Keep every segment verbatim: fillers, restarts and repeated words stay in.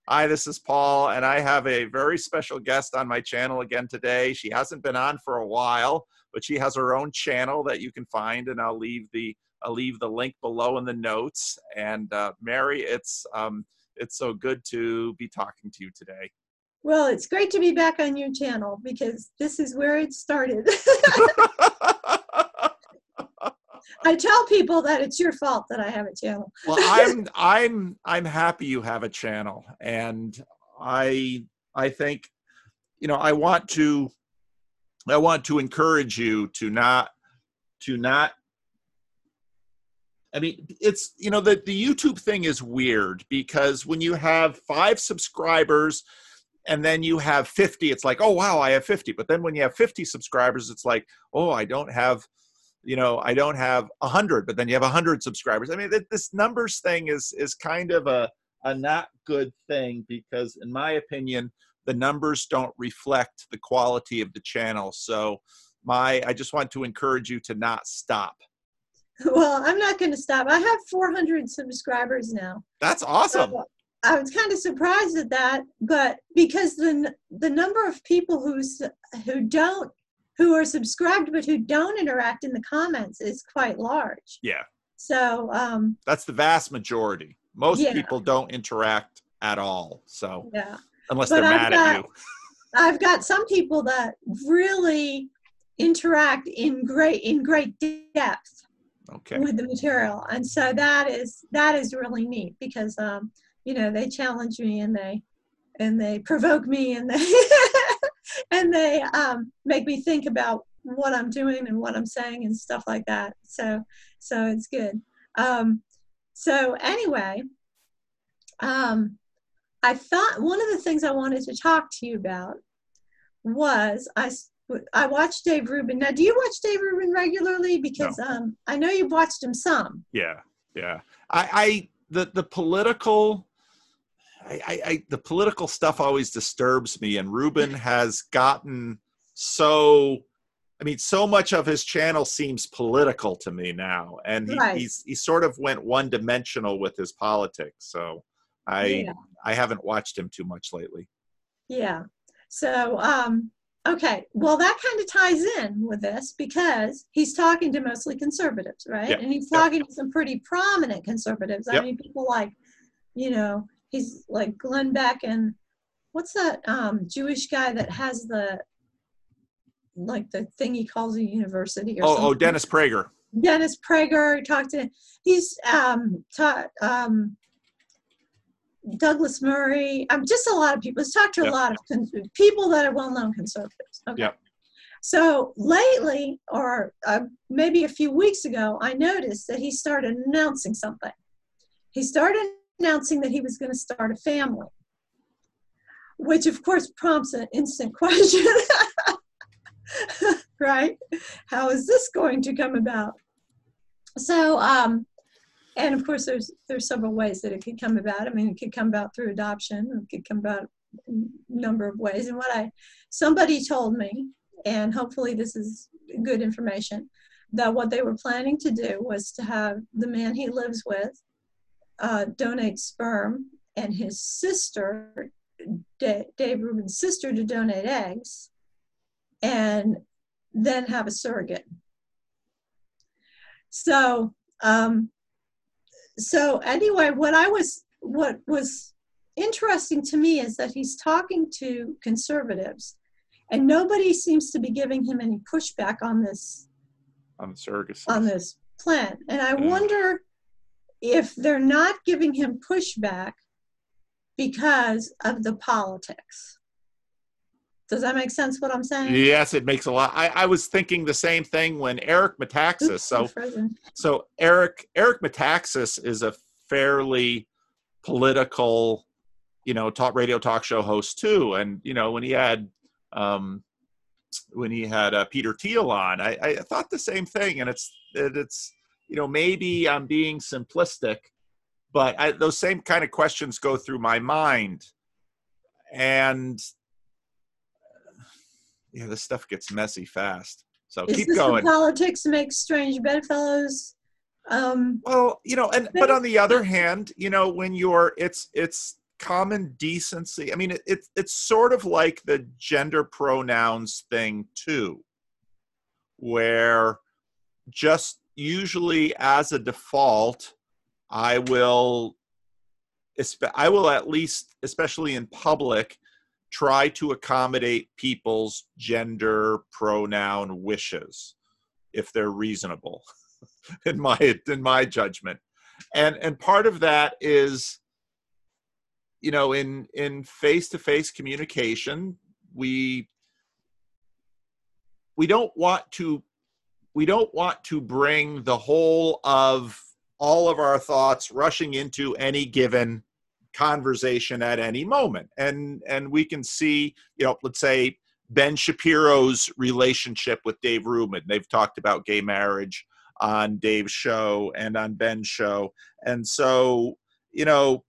Hi, this is Paul, and I have a very special guest on my channel again today. She hasn't been on for a while, but she has her own channel that you can find, and I'll leave the I'll leave the link below in the notes. And uh, Mary, it's um, it's so good to be talking to you today. Well, it's great to be back on your channel because this is where it started. I tell people that it's your fault that I have a channel. Well, I'm I'm I'm happy you have a channel, and I I think, you know, I want to I want to encourage you to not to not I mean, it's, you know, the the YouTube thing is weird because when you have five subscribers and then you have fifty, it's like, oh wow, I have fifty. But then when you have fifty subscribers, it's like, oh, I don't have you know, I don't have a hundred, but then you have a hundred subscribers. I mean, this numbers thing is is kind of a, a not good thing because, in my opinion, the numbers don't reflect the quality of the channel. So my, I just want to encourage you to not stop. Well, I'm not going to stop. I have four hundred subscribers now. That's awesome. So I was kind of surprised at that, but because the the number of people who's who don't who are subscribed but who don't interact in the comments is quite large. Yeah. So um, that's the vast majority. Most yeah. people don't interact at all. So yeah, unless but they're I've mad got, at you. I've got some people that really interact in great in great depth okay. with the material, and so that is that is really neat because um, you know, they challenge me and they and they provoke me and they and they um, make me think about what I'm doing and what I'm saying and stuff like that. So, so it's good. Um, so anyway, um, I thought one of the things I wanted to talk to you about was I, I watched Dave Rubin. Now, do you watch Dave Rubin regularly? Because no. um, I know you've watched him some. Yeah, yeah. I, I the the political. I, I, I, the political stuff always disturbs me, and Rubin has gotten so, I mean, so much of his channel seems political to me now, and he, right. he's he sort of went one dimensional with his politics. So I yeah. I haven't watched him too much lately. Yeah. So um, okay, well that kind of ties in with this because he's talking to mostly conservatives, right? Yep. And he's talking yep. to some pretty prominent conservatives. I yep. mean, people like, you know. He's like Glenn Beck and what's that um, Jewish guy that has the, like the thing he calls a university or oh, something. Oh, Dennis Prager. Dennis Prager talked to, he's um, taught, um, Douglas Murray, um, just a lot of people. He's talked to yep. a lot of con- people that are well-known conservatives. Okay. Yep. So lately, or uh, maybe a few weeks ago, I noticed that he started announcing something. He started announcing that he was going to start a family, which of course prompts an instant question, right? How is this going to come about? So, um, and of course there's there's several ways that it could come about. I mean, it could come about through adoption, it could come about in a number of ways. And what I, somebody told me, and hopefully this is good information, that what they were planning to do was to have the man he lives with Uh, donate sperm, and his sister, D- Dave Rubin's sister, to donate eggs, and then have a surrogate. So, um, so anyway, what I was, what was interesting to me is that he's talking to conservatives, and nobody seems to be giving him any pushback on this, on surrogacy, on this plan, and I yeah. wonder if they're not giving him pushback because of the politics. Does that make sense what I'm saying? Yes, it makes a lot. I, I was thinking the same thing when Eric Metaxas. Oops, so, frozen. so Eric Eric Metaxas is a fairly political, you know, talk radio talk show host too. And you know, when he had um, when he had uh, Peter Thiel on, I, I thought the same thing. And it's it, it's you know, maybe I'm being simplistic, but I, those same kind of questions go through my mind. And yeah, this stuff gets messy fast. So Is keep this going. The politics make strange bedfellows. Um, well, you know, and but on the other hand, you know, when you're, it's it's common decency. I mean, it, it, it's sort of like the gender pronouns thing too, where just usually as a default, I will, I will at least, especially in public, try to accommodate people's gender pronoun wishes if they're reasonable in my in my judgment. And and part of that is, you know, in in face-to-face communication, we we don't want to we don't want to bring the whole of all of our thoughts rushing into any given conversation at any moment. And and we can see, you know, let's say Ben Shapiro's relationship with Dave Rubin. They've talked about gay marriage on Dave's show and on Ben's show. And so, you know,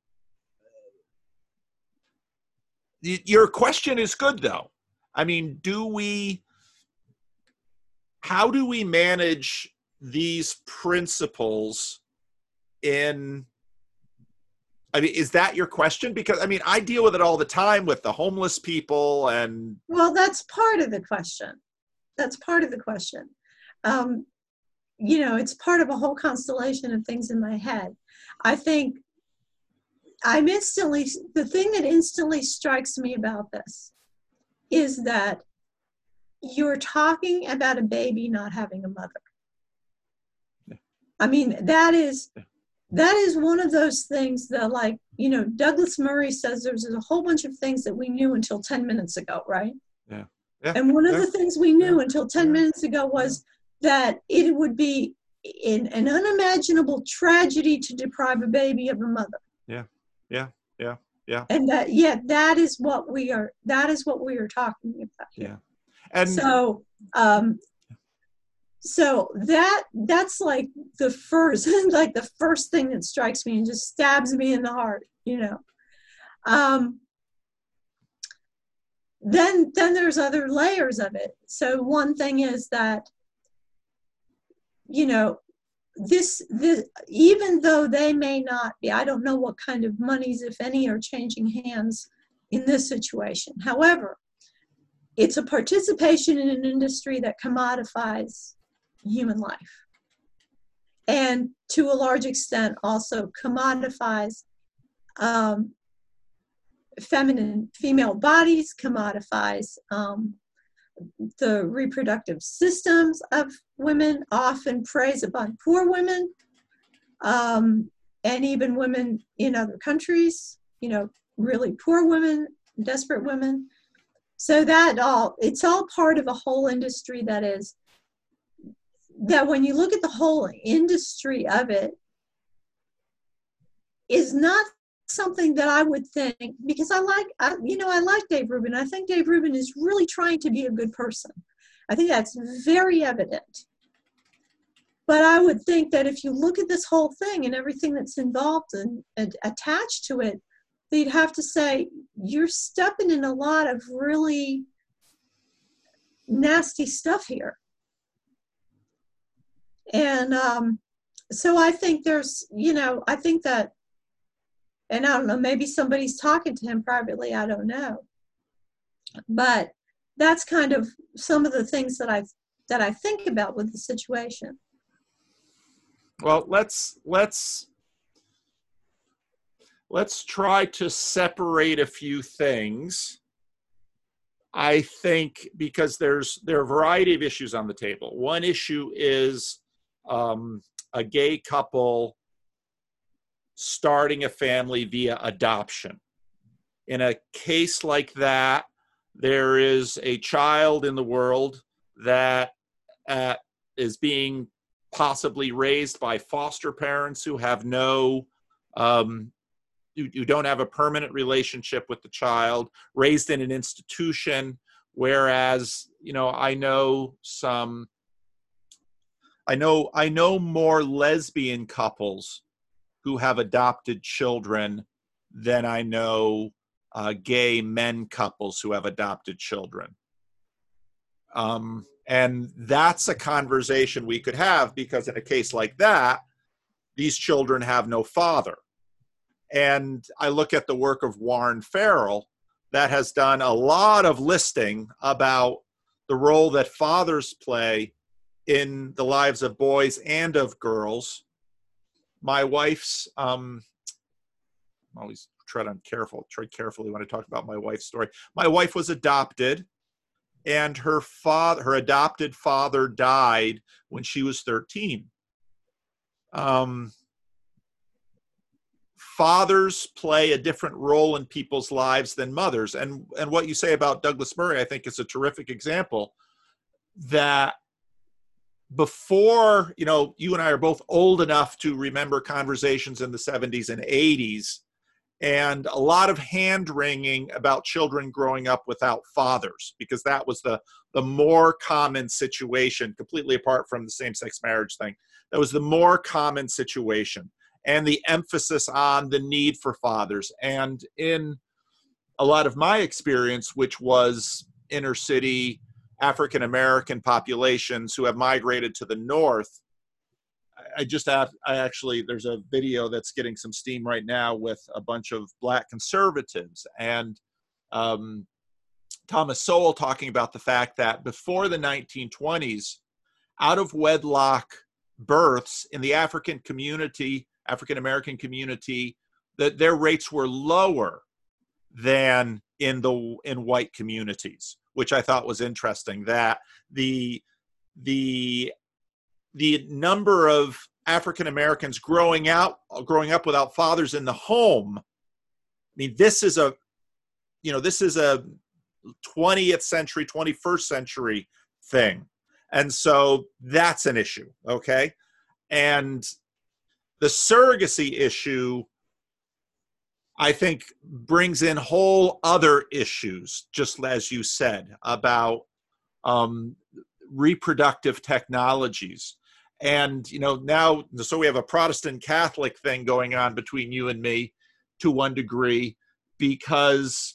your question is good though. I mean, do we, how do we manage these principles in, I mean, is that your question? Because, I mean, I deal with it all the time with the homeless people and... Well, that's part of the question. That's part of the question. Um, you know, it's part of a whole constellation of things in my head. I think I'm instantly, the thing that instantly strikes me about this is that you're talking about a baby not having a mother. Yeah. I mean, that is... Yeah. That is one of those things that, like, you know, Douglas Murray says there's a whole bunch of things that we knew until ten minutes ago, right? Yeah. Yeah. And one of yeah. the things we knew yeah. until ten yeah. minutes ago was yeah. that it would be in, an unimaginable tragedy to deprive a baby of a mother. Yeah. Yeah. Yeah. Yeah. And that, yeah, that is what we are, that is what we are talking about here. Yeah. And so, um, So that that's like the first, like the first thing that strikes me and just stabs me in the heart, you know. Um, then then there's other layers of it. So one thing is that, you know, this this even though they may not be, I don't know what kind of monies, if any, are changing hands in this situation. However, it's a participation in an industry that commodifies human life, and to a large extent also commodifies um, feminine female bodies, commodifies um, the reproductive systems of women, often preys upon poor women, um, and even women in other countries, you know, really poor women, desperate women. So that all, it's all part of a whole industry that is that when you look at the whole industry of it, is not something that I would think, because I like, I, you know, I like Dave Rubin. I think Dave Rubin is really trying to be a good person. I think that's very evident. But I would think that if you look at this whole thing and everything that's involved and, and attached to it, they'd have to say, you're stepping in a lot of really nasty stuff here. And um, so I think there's, you know, I think that, and I don't know, maybe somebody's talking to him privately, I don't know. But that's kind of some of the things that I that I think about with the situation. Well, let's let's let's try to separate a few things. I think because there's there are a variety of issues on the table. One issue is um, a gay couple starting a family via adoption. In a case like that, there is a child in the world that uh, is being possibly raised by foster parents who have no, um, you, you don't have a permanent relationship with the child, raised in an institution, whereas, you know, I know some, I know, I know more lesbian couples who have adopted children than I know uh, gay men couples who have adopted children. Um, and that's a conversation we could have, because in a case like that, these children have no father. And I look at the work of Warren Farrell that has done a lot of listing about the role that fathers play in the lives of boys and of girls. My wife's, um, I always tread on careful, tread carefully when I talk about my wife's story. My wife was adopted, and her father, her adopted father, died when she was thirteen. Um, fathers play a different role in people's lives than mothers, and and what you say about Douglas Murray, I think, is a terrific example. That before, you know, you and I are both old enough to remember conversations in the seventies and eighties, and a lot of hand-wringing about children growing up without fathers, because that was the, the more common situation, completely apart from the same-sex marriage thing. That was the more common situation, and the emphasis on the need for fathers. And in a lot of my experience, which was inner city African-American populations who have migrated to the north, I just have, I actually, there's a video that's getting some steam right now with a bunch of Black conservatives, and um, Thomas Sowell talking about the fact that before the nineteen twenties, out of wedlock births in the African community, African-American community, that their rates were lower than in the in white communities, which I thought was interesting. That the the the number of African Americans growing out, growing up without fathers in the home. I mean, this is a, you know, this is a twentieth century, twenty-first century thing. And so that's an issue. Okay. And the surrogacy issue, I think, brings in whole other issues, just as you said, about um, reproductive technologies. And, you know, now, so we have a Protestant Catholic thing going on between you and me to one degree, because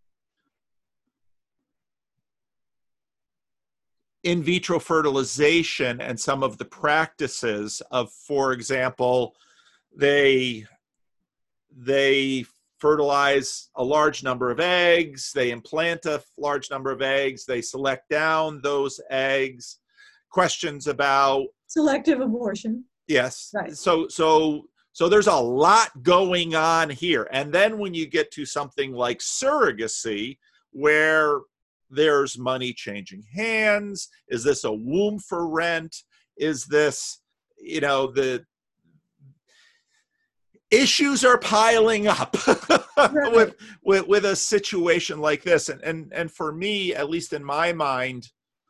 in vitro fertilization and some of the practices of, for example, they, they fertilize a large number of eggs, they implant a large number of eggs, they select down those eggs. Questions about selective abortion. Yes. Right. So, so, so there's a lot going on here. And then when you get to something like surrogacy, where there's money changing hands, is this a womb for rent? Is this, you know, the issues are piling up right. with, with, with a situation like this. And, and, and for me, at least in my mind,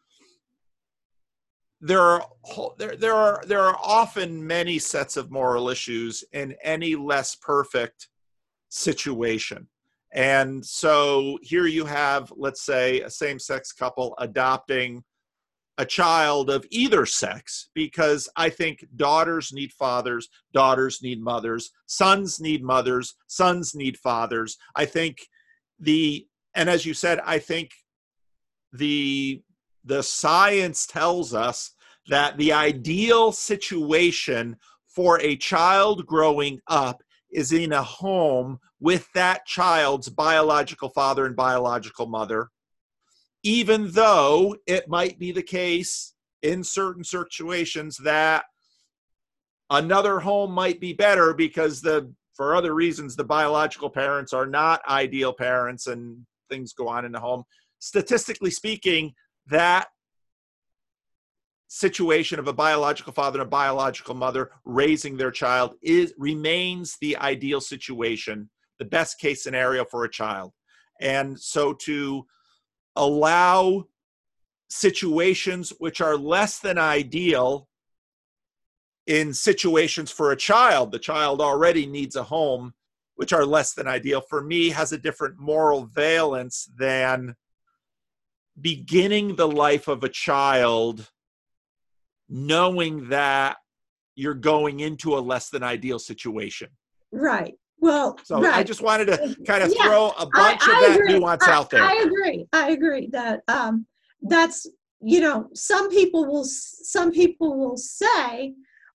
There are there there are there are often many sets of moral issues in any less perfect situation. And so here you have, let's say, a same-sex couple adopting a child of either sex, because I think daughters need fathers, daughters need mothers, sons need mothers, sons need fathers. I think the, and as you said, I think the the science tells us that the ideal situation for a child growing up is in a home with that child's biological father and biological mother, even though it might be the case in certain situations that another home might be better because the, for other reasons, the biological parents are not ideal parents and things go on in the home. Statistically speaking, that situation of a biological father and a biological mother raising their child is remains the ideal situation, the best case scenario for a child. And so to allow situations which are less than ideal in situations for a child, the child already needs a home, which are less than ideal, for me has a different moral valence than beginning the life of a child knowing that you're going into a less than ideal situation. Right. Well, so right. I just wanted to kind of yeah, throw a bunch I, of I that agree. nuance I, out there. I agree. I agree that um, that's, you know, some people will, some people will say,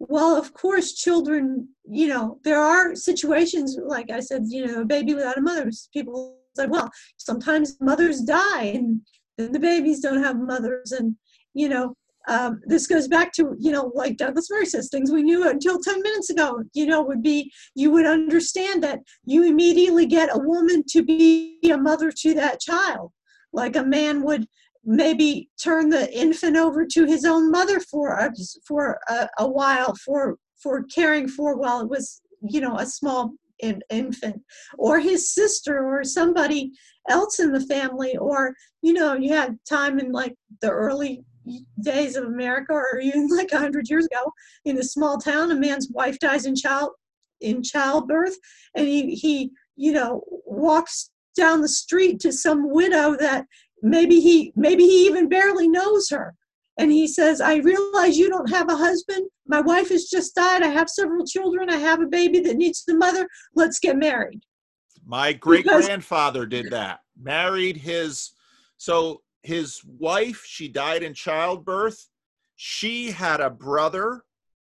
well, of course, children, you know, there are situations, like I said, you know, a baby without a mother. People say, well, sometimes mothers die and then the babies don't have mothers. And, you know, um, this goes back to, you know, like Douglas Murray says, things we knew until ten minutes ago, you know, would be, you would understand that you immediately get a woman to be a mother to that child. Like a man would maybe turn the infant over to his own mother for a, for a, a while for for caring for while it was, you know, a small in, infant, or his sister or somebody else in the family. Or, you know, you had time in like the early days of America, or even like a hundred years ago in a small town, a man's wife dies in child in childbirth, and he he you know walks down the street to some widow that maybe he maybe he even barely knows her, and he says, I realize you don't have a husband, my wife has just died, I have several children, I have a baby that needs the mother, let's get married. My great grandfather did that. Married his, so his wife, she died in childbirth. She had a brother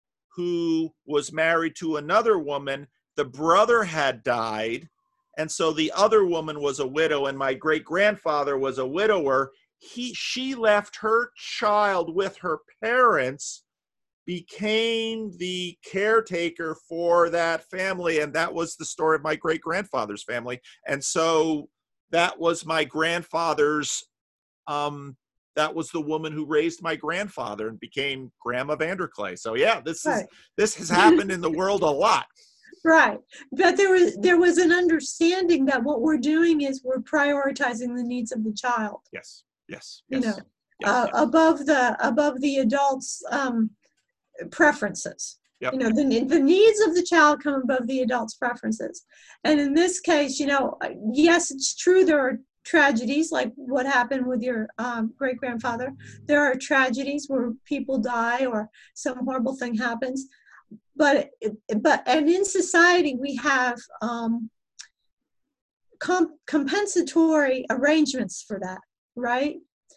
who was married to another woman. The brother had died, and so the other woman was a widow, and my great grandfather was a widower. He, she left her child with her parents, became the caretaker for that family, and that was the story of my great grandfather's family. And so that was my grandfather's, um, that was the woman who raised my grandfather and became Grandma Vanderclay. So yeah, this is, right. This has happened in the world a lot. Right. But there was, there was an understanding that what we're doing is we're prioritizing the needs of the child. Yes. Yes. You yes. know, yes, uh, yes. above the, above the adult's um, preferences. Yep. You know, the, the needs of the child come above the adult's preferences. And in this case, you know, yes, it's true there are tragedies like what happened with your um, great-grandfather. There are tragedies where people die or some horrible thing happens. But, but and in society, we have um, comp compensatory arrangements for that, right?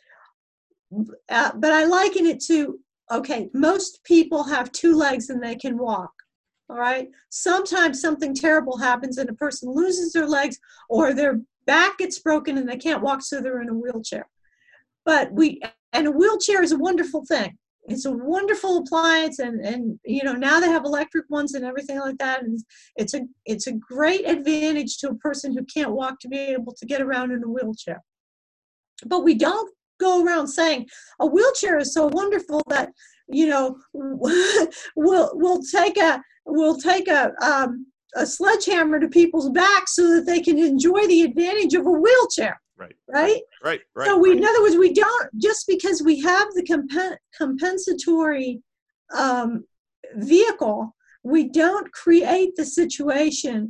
Uh, but I liken it to, okay, most people have two legs and they can walk, all right? Sometimes something terrible happens and a person loses their legs, or their back gets broken and they can't walk, so they're in a wheelchair. But we, and a wheelchair is a wonderful thing. It's a wonderful appliance, and, and you know, now they have electric ones and everything like that, and it's a, it's a great advantage to a person who can't walk to be able to get around in a wheelchair. But we don't go around saying a wheelchair is so wonderful that, you know, we'll, we'll take a, we'll take a, um, a sledgehammer to people's backs so that they can enjoy the advantage of a wheelchair. Right. Right. Right. Right. So we, right. in other words, we don't, just because we have the comp compensatory um, vehicle, we don't create the situation.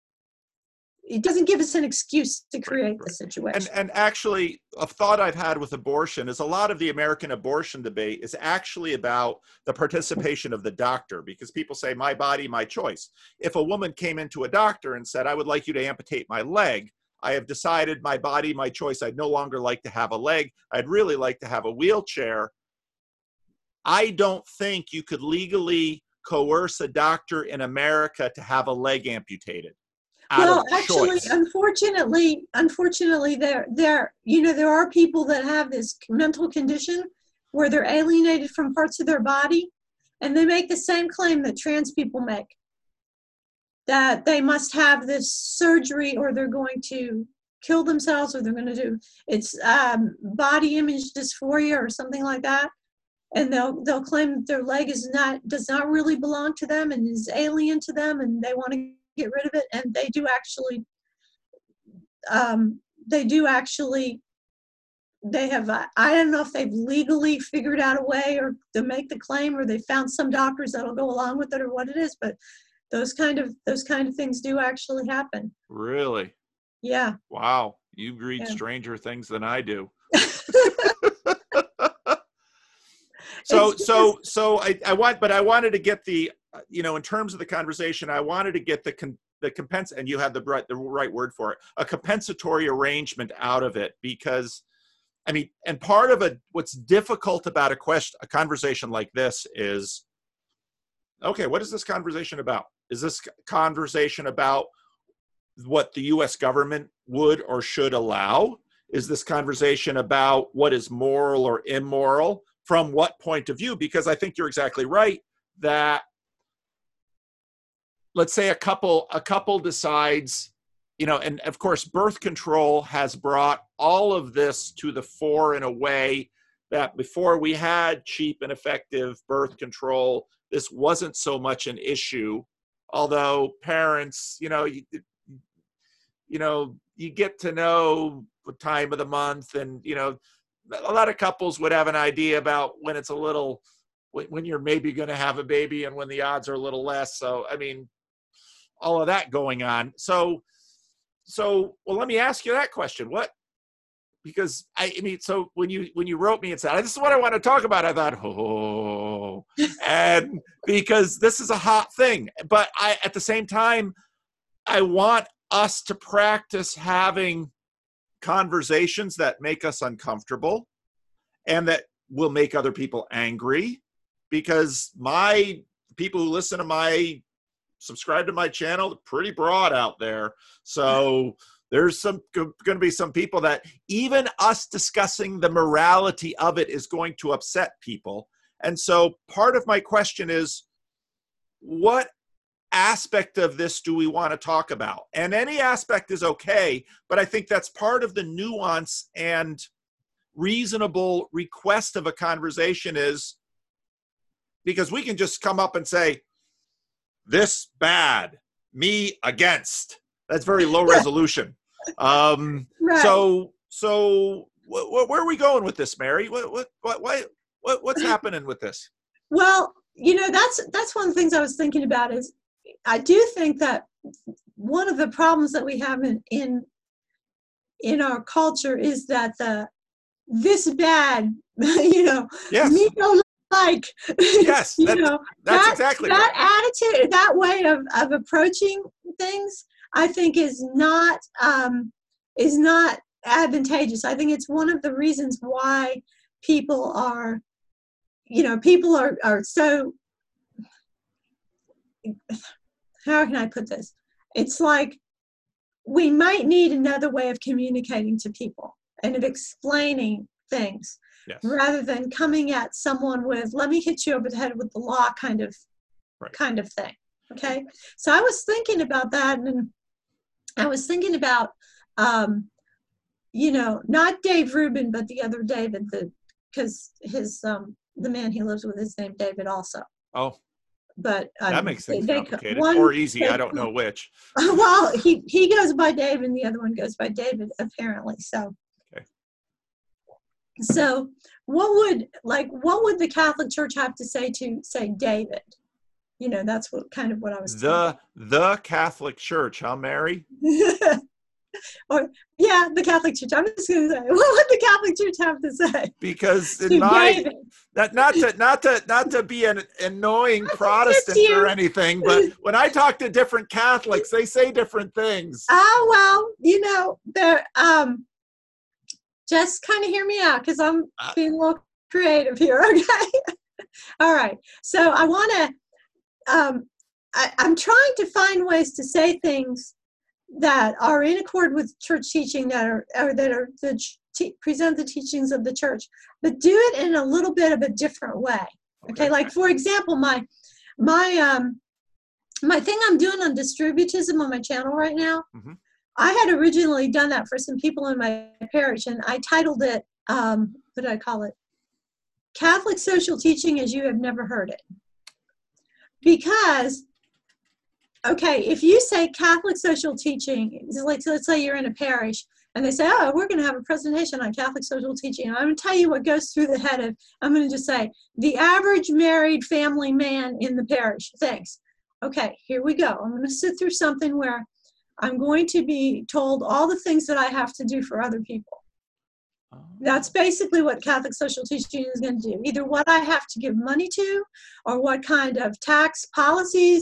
It doesn't give us an excuse to create right, right. the situation. And, and actually, a thought I've had with abortion is a lot of the American abortion debate is actually about the participation of the doctor, because people say, my body, my choice. If a woman came into a doctor and said, I would like you to amputate my leg, I have decided, my body, my choice, I'd no longer like to have a leg, I'd really like to have a wheelchair. I don't think you could legally coerce a doctor in America to have a leg amputated. Well, actually, unfortunately, unfortunately, there, there, you know, there are people that have this mental condition where they're alienated from parts of their body, and they make the same claim that trans people make, that they must have this surgery or they're going to kill themselves, or they're going to do, it's um, body image dysphoria or something like that. And they'll, they'll claim that their leg is not, does not really belong to them and is alien to them, and they want to get rid of it. And they do actually, um, they do actually, they have, uh, I don't know if they've legally figured out a way or to make the claim, or they found some doctors that'll go along with it, or what it is, but those kind of, those kind of things do actually happen. Really? Yeah. Wow. You read yeah. stranger things than I do. so, so, so I, I want, but I wanted to get the, you know, in terms of the conversation, I wanted to get the, con, the compens, and you had the right, the right word for it, a compensatory arrangement out of it, because I mean, and part of it, what's difficult about a question, a conversation like this is, okay, what is this conversation about? Is this conversation about what the U S government would or should allow? Is this conversation about what is moral or immoral? From what point of view? Because I think you're exactly right that, let's say a couple, a couple decides, you know, and of course, birth control has brought all of this to the fore in a way that before we had cheap and effective birth control, this wasn't so much an issue. Although parents, you know, you, you know, you get to know the time of the month, and, you know, a lot of couples would have an idea about when it's a little, when you're maybe going to have a baby and when the odds are a little less. So, I mean, all of that going on. So, so, well, let me ask you that question. What, because I, I mean, so when you, when you wrote me and said, this is what I want to talk about, I thought, oh, and because this is a hot thing, but I, at the same time, I want us to practice having conversations that make us uncomfortable and that will make other people angry, because my people who listen to my, subscribe to my channel, pretty broad out there. So there's some going to be some people that even us discussing the morality of it is going to upset people. And so part of my question is, what aspect of this do we want to talk about? And any aspect is okay, but I think that's part of the nuance and reasonable request of a conversation, is because we can just come up and say, this bad, me against. That's very low resolution. Um, Right. So, so wh- wh- where are we going with this, Mary? What, what, what, what, what what's happening with this? Well, you know, that's that's one of the things I was thinking about is I do think that one of the problems that we have in in, in our culture is that the this bad, you know, Yes. me don't like, Yes, you that- know, that's that, exactly that attitude, that way of, of approaching things, I think is not um, is not advantageous. I think it's one of the reasons why people are, you know, people are, are so, how can I put this? It's like we might need another way of communicating to people and of explaining things, Yes. rather than coming at someone with, let me hit you over the head with the law kind of Right. kind of thing. Okay. So I was thinking about that, and I was thinking about, um, you know, not Dave Rubin, but the other David, the, because his, um, the man he lives with is named David also. Oh, But um, that makes things they- they- complicated one- or easy. they- I don't know which. Well, he, he goes by Dave and the other one goes by David, apparently. So, Okay. so what would, like, what would the Catholic Church have to say to, say, David? You know, that's what kind of what I was The the Catholic Church, huh, Mary? thinking. Or, yeah, the Catholic Church. I'm just going to say, what would the Catholic Church have to say Because in to my David? not not to not to not to be an annoying Protestant you. or anything, but when I talk to different Catholics, they say different things. Oh, well, you know, they're, um, just kind of hear me out because I'm Uh, being a little creative here, okay? All right. So I want to, um, I, I'm trying to find ways to say things that are in accord with church teaching, that are, or that are the te- present the teachings of the church, but do it in a little bit of a different way. Okay. Okay. Like, for example, my, my, um, my thing I'm doing on distributism on my channel right now, Mhm. I had originally done that for some people in my parish, and I titled it, um, what did I call it? Catholic Social Teaching as You Have Never Heard It. Because, okay, if you say Catholic social teaching, it's like, let's say you're in a parish, and they say, oh, we're going to have a presentation on Catholic social teaching. And I'm going to tell you what goes through the head of, I'm going to just say, the average married family man in the parish thinks, okay, here we go. I'm going to sit through something where I'm going to be told all the things that I have to do for other people. Oh. That's basically what Catholic social teaching is going to do. Either what I have to give money to, or what kind of tax policies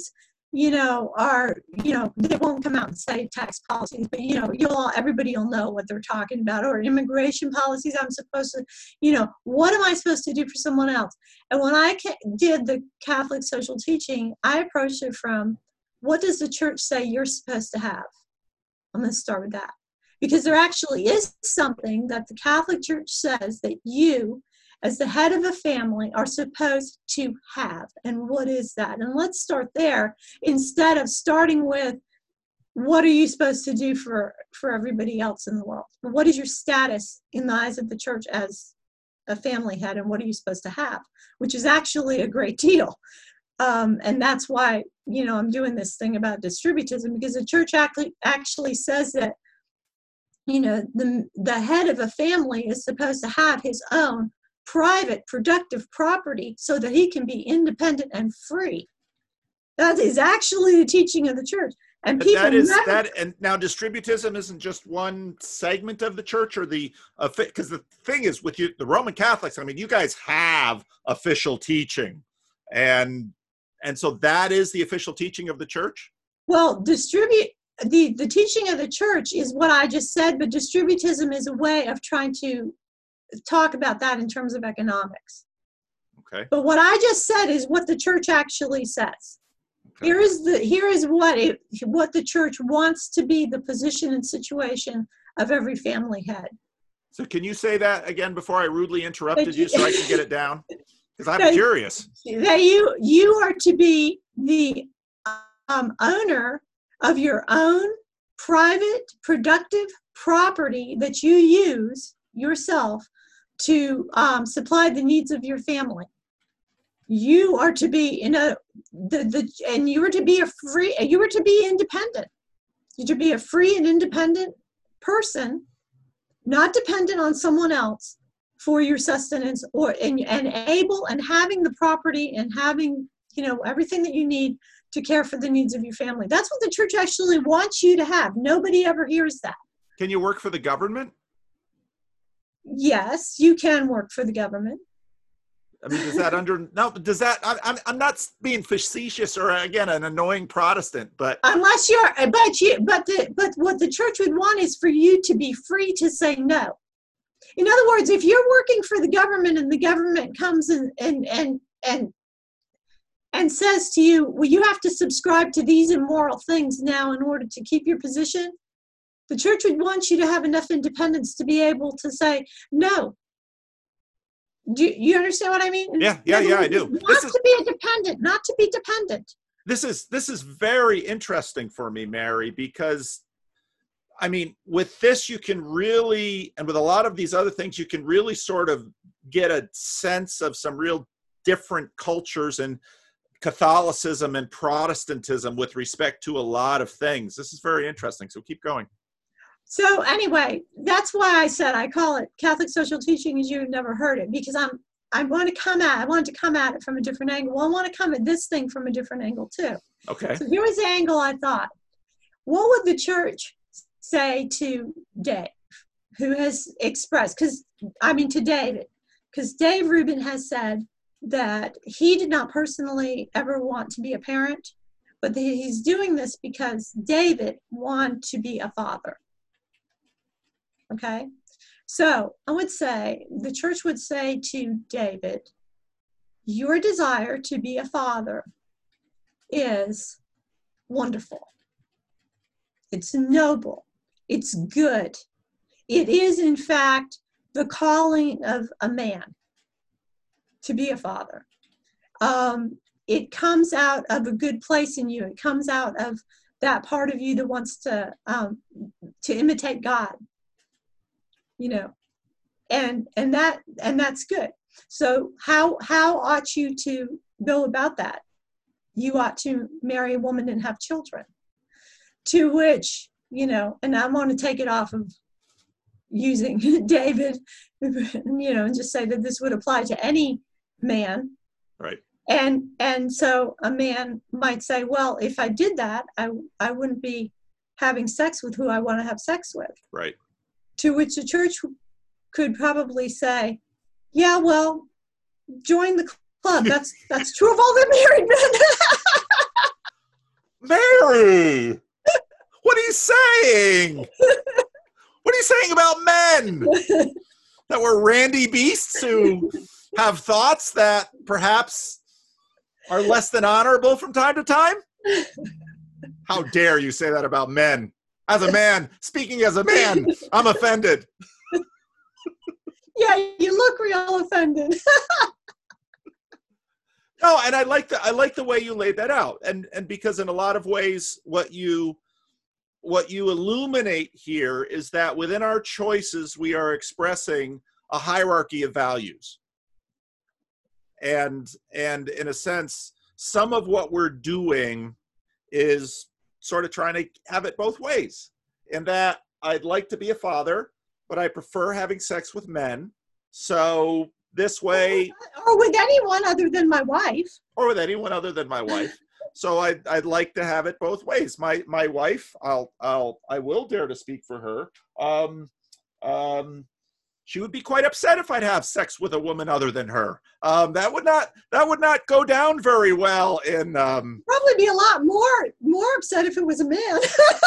you know, are, you know, they won't come out and say tax policies, but, you know, you'll all, everybody will know what they're talking about, or immigration policies. I'm supposed to, you know, what am I supposed to do for someone else? And when I ca- did the Catholic social teaching, I approached it from, what does the church say you're supposed to have? I'm going to start with that. Because there actually is something that the Catholic Church says that you, as the head of a family, are supposed to have. And what is that? And let's start there instead of starting with, what are you supposed to do for, for everybody else in the world? What is your status in the eyes of the church as a family head, and what are you supposed to have? Which is actually a great deal. Um, and that's why, you know, I'm doing this thing about distributism, because the church actually, actually says that, you know, the, the head of a family is supposed to have his own private, productive property so that he can be independent and free. That is actually the teaching of the church. And people that is never, that, and now distributism isn't just one segment of the church, or the, because uh, the thing is with you, the Roman Catholics, I mean, you guys have official teaching, and and so that is the official teaching of the church? Well, distribute the, the teaching of the church is what I just said, but distributism is a way of trying to talk about that in terms of economics. Okay. But what I just said is what the church actually says. Okay. Here is the here is what it what the church wants to be the position and situation of every family head. So can you say that again before I rudely interrupted you so I can get it down? Because I'm that, curious. That you you are to be the um, owner of your own private, productive property that you use yourself to um, supply the needs of your family. You are to be in a the the and you are to be a free. You are to be independent. You're to be a free and independent person, not dependent on someone else for your sustenance, or and, and able and having the property and having, you know, everything that you need to care for the needs of your family. That's what the church actually wants you to have. Nobody ever hears that. Can you work for the government? Yes, you can work for the government. I mean, does that under no? Does that? I, I'm I'm not being facetious or again an annoying Protestant, but unless you're, but you, but the but what the church would want is for you to be free to say no. In other words, if you're working for the government and the government comes and and and and and says to you, well, you have to subscribe to these immoral things now in order to keep your position, the church would want you to have enough independence to be able to say no. Do you, you understand what I mean? Yeah, yeah, yeah, I do. Not this is, to be a dependent, not to be dependent. This is this is very interesting for me, Mary, because I mean, with this you can really, and with a lot of these other things, you can really sort of get a sense of some real different cultures and Catholicism and Protestantism with respect to a lot of things. This is very interesting. So keep going. So anyway, that's why I said I call it Catholic social teaching as you've never heard it, because I'm I want to come at I want to come at it from a different angle. Well, I want to come at this thing from a different angle too. Okay. So here was the angle I thought. What would the church say to Dave, who has expressed, because I mean to David, because Dave Rubin has said that he did not personally ever want to be a parent, but that he's doing this because David wanted to be a father. Okay, so I would say the church would say to David, your desire to be a father is wonderful. It's noble. It's good. It is, in fact, the calling of a man to be a father. Um, it comes out of a good place in you. It comes out of that part of you that wants to um, to imitate God. You know, and and that and that's good. So how how ought you to go about that? You ought to marry a woman and have children. To which, you know, and I want to take it off of using David, you know, and just say that this would apply to any man. Right. And and so a man might say, well, if I did that, I I wouldn't be having sex with who I want to have sex with. Right. To which the church could probably say, yeah, well, join the club. That's that's true of all the married men. Mary, what are you saying? What are you saying about men? That we're randy beasts who have thoughts that perhaps are less than honorable from time to time? How dare you say that about men? As a man, speaking as a man, I'm offended. Yeah, you look real offended. No, and I like the I like the way you laid that out, and and because in a lot of ways, what you what you illuminate here is that within our choices, we are expressing a hierarchy of values, and and in a sense, some of what we're doing is sort of trying to have it both ways. In that, I'd like to be a father, but I prefer having sex with men. So this way, or with anyone other than my wife, or with anyone other than my wife. So I'd, I'd like to have it both ways. My my wife, I'll I'll I will dare to speak for her. Um, um, she would be quite upset if I'd have sex with a woman other than her. Um, that would not that would not go down very well. In um, probably be a lot more more upset if it was a man.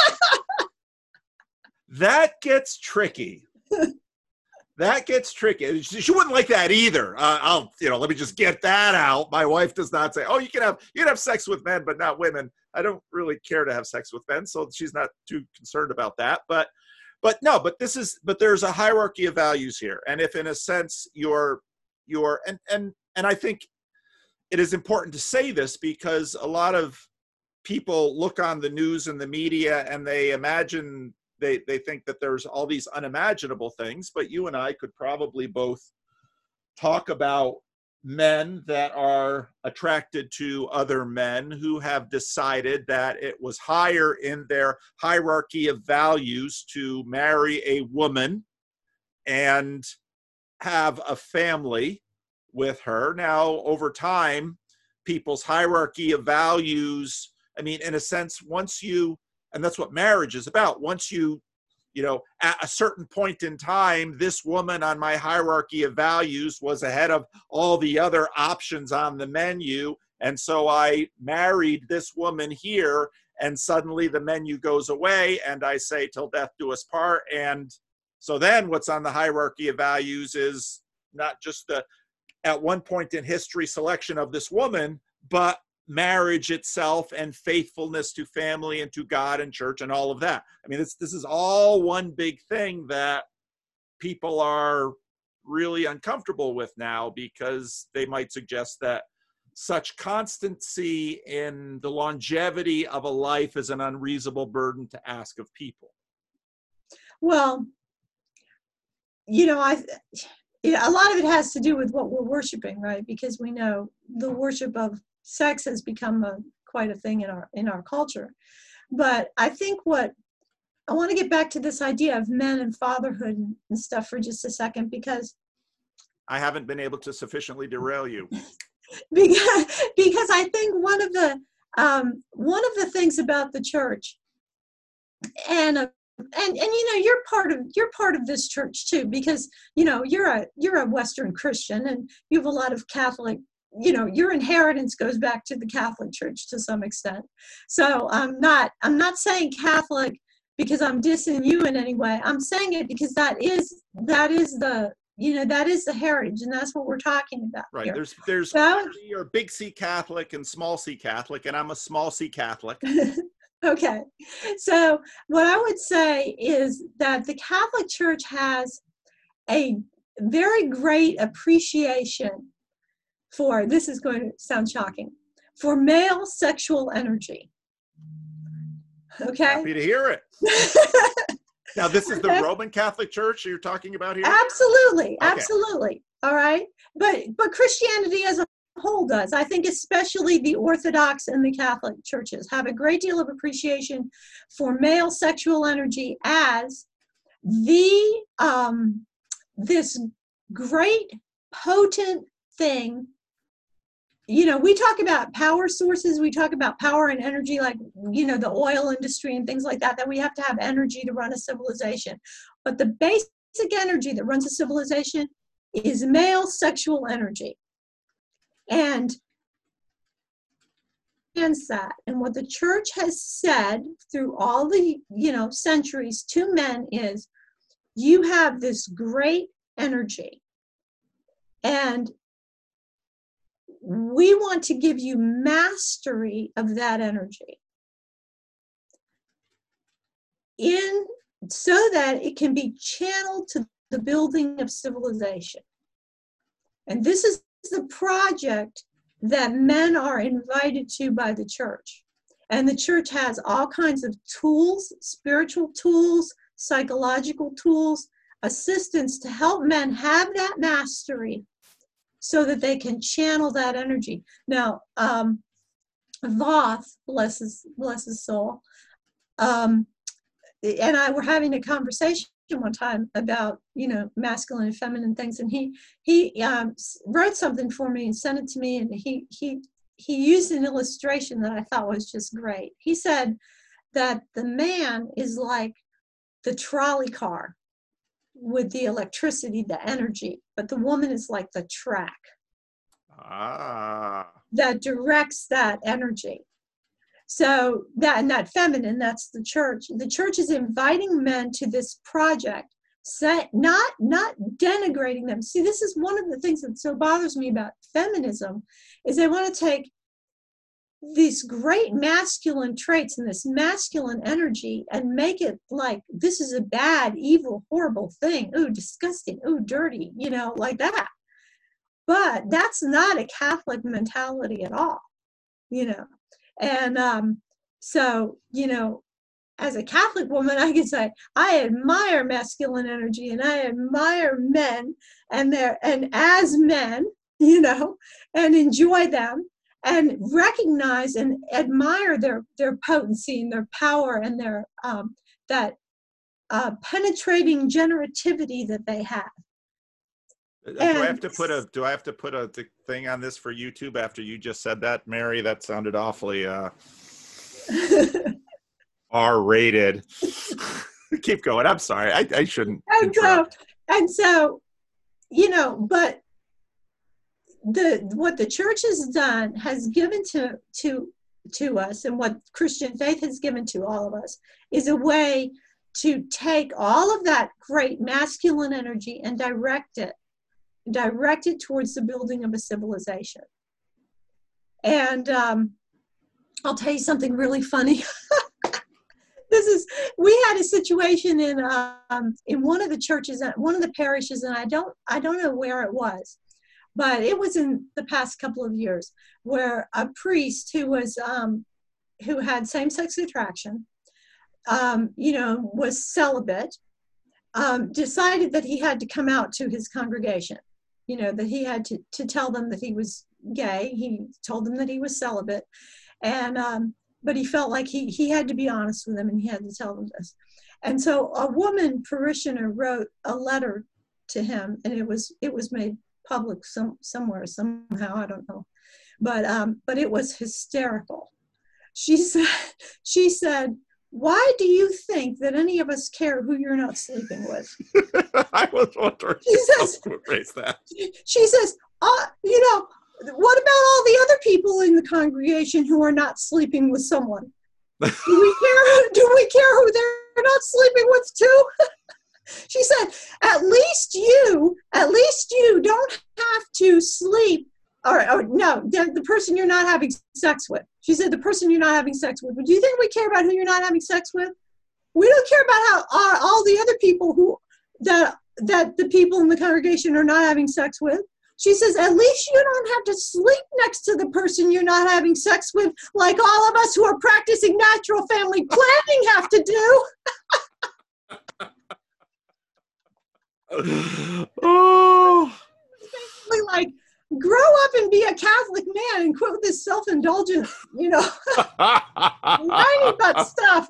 That gets tricky. That gets tricky. She wouldn't like that either. Uh, I'll, you know, let me just get that out. My wife does not say, "Oh, you can have you can have sex with men, but not women." I don't really care to have sex with men, so she's not too concerned about that. But, but no, but this is, but there's a hierarchy of values here, and if in a sense you're, you're, and and and I think it is important to say this because a lot of people look on the news and the media and they imagine. They, they think that there's all these unimaginable things, but you and I could probably both talk about men that are attracted to other men who have decided that it was higher in their hierarchy of values to marry a woman and have a family with her. Now, over time, people's hierarchy of values, I mean, in a sense, once you, and that's what marriage is about. Once you, you know, at a certain point in time, this woman on my hierarchy of values was ahead of all the other options on the menu. And so I married this woman here, and suddenly the menu goes away and I say, till death do us part. And so then what's on the hierarchy of values is not just the, at one point in history, selection of this woman, but marriage itself and faithfulness to family and to God and church and all of that. I mean, this, this is all one big thing that people are really uncomfortable with now because they might suggest that such constancy in the longevity of a life is an unreasonable burden to ask of people. Well, you know, I, yeah, a lot of it has to do with what we're worshiping, right? Because we know the worship of sex has become a, quite a thing in our in our culture. But I think what I want to get back to this idea of men and fatherhood and, and stuff for just a second, because I haven't been able to sufficiently derail you. because because I think one of the um, one of the things about the church, and uh, and and you know, you're part of you're part of this church too, because you know you're a you're a Western Christian and you have a lot of Catholic. You know, your inheritance goes back to the Catholic Church to some extent. So I'm not, I'm not saying Catholic because I'm dissing you in any way. I'm saying it because that is, that is the, you know, that is the heritage, and that's what we're talking about. Right. Here. There's, there's, so, you're a big C Catholic and small C Catholic, and I'm a small C Catholic. Okay. So what I would say is that the Catholic Church has a very great appreciation for, this is going to sound shocking, for male sexual energy. Okay? Happy to hear it. Now, this is the okay. Roman Catholic Church you're talking about here? Absolutely. Okay. Absolutely. All right? But but Christianity as a whole does. I think especially the Orthodox and the Catholic churches have a great deal of appreciation for male sexual energy as the um, this great, potent thing. You know, we talk about power sources, we talk about power and energy, like, you know, the oil industry and things like that, that we have to have energy to run a civilization. But the basic energy that runs a civilization is male sexual energy. And that. And what the church has said through all the, you know, centuries to men is, you have this great energy, and we want to give you mastery of that energy in so that it can be channeled to the building of civilization. And this is the project that men are invited to by the church. And the church has all kinds of tools, spiritual tools, psychological tools, assistance to help men have that mastery so that they can channel that energy. Now, um, Voth, bless his, bless his soul, um, and I were having a conversation one time about, you know, masculine and feminine things, and he he um, wrote something for me and sent it to me, and he he he used an illustration that I thought was just great. He said that the man is like the trolley car with the electricity, the energy, but the woman is like the track Ah. that directs that energy. So that, and that feminine, that's the church. The church is inviting men to this project, set, not, not denigrating them. See, this is one of the things that so bothers me about feminism, is they want to take these great masculine traits and this masculine energy and make it like this is a bad, evil, horrible thing. Ooh, disgusting. Ooh, dirty, you know, like that. But that's not a Catholic mentality at all, you know. And um, so, you know, as a Catholic woman, I can say, I admire masculine energy and I admire men and their, and as men, you know, and enjoy them and recognize and admire their, their potency and their power and their, um, that uh, penetrating generativity that they have. Do And I have to put a do I have to put a th- thing on this for YouTube after you just said that, Mary? That sounded awfully uh, R-rated. Keep going. I'm sorry. I, I shouldn't. And so, interrupt. and so, you know, but the what the church has done has given to to to us, and what Christian faith has given to all of us, is a way to take all of that great masculine energy and direct it directed towards the building of a civilization. And um, I'll tell you something really funny. This is, we had a situation in um, in one of the churches, one of the parishes, and I don't I don't know where it was, but it was in the past couple of years, where a priest who was um, who had same-sex attraction, um, you know, was celibate, um, decided that he had to come out to his congregation. You know, that he had to, to tell them that he was gay. He told them that he was celibate. And, um, but he felt like he, he had to be honest with them and he had to tell them this. And so a woman parishioner wrote a letter to him, and it was, it was made public some, somewhere, somehow, I don't know. But, um, but it was hysterical. She said, she said, why do you think that any of us care who you're not sleeping with? I was wondering. She says, raise that. She says, uh, you know, what about all the other people in the congregation who are not sleeping with someone? Do we care? Do we care who they're not sleeping with too? She said, at least you, at least you don't have to sleep. Or, or no, the, the person you're not having sex with. She said, the person you're not having sex with. But do you think we care about who you're not having sex with? We don't care about how uh, all the other people who that that the people in the congregation are not having sex with. She says, at least you don't have to sleep next to the person you're not having sex with, like all of us who are practicing natural family planning have to do. Oh. It's basically like, grow up and be a Catholic man and quit with this self-indulgent, you know, whiny butt stuff.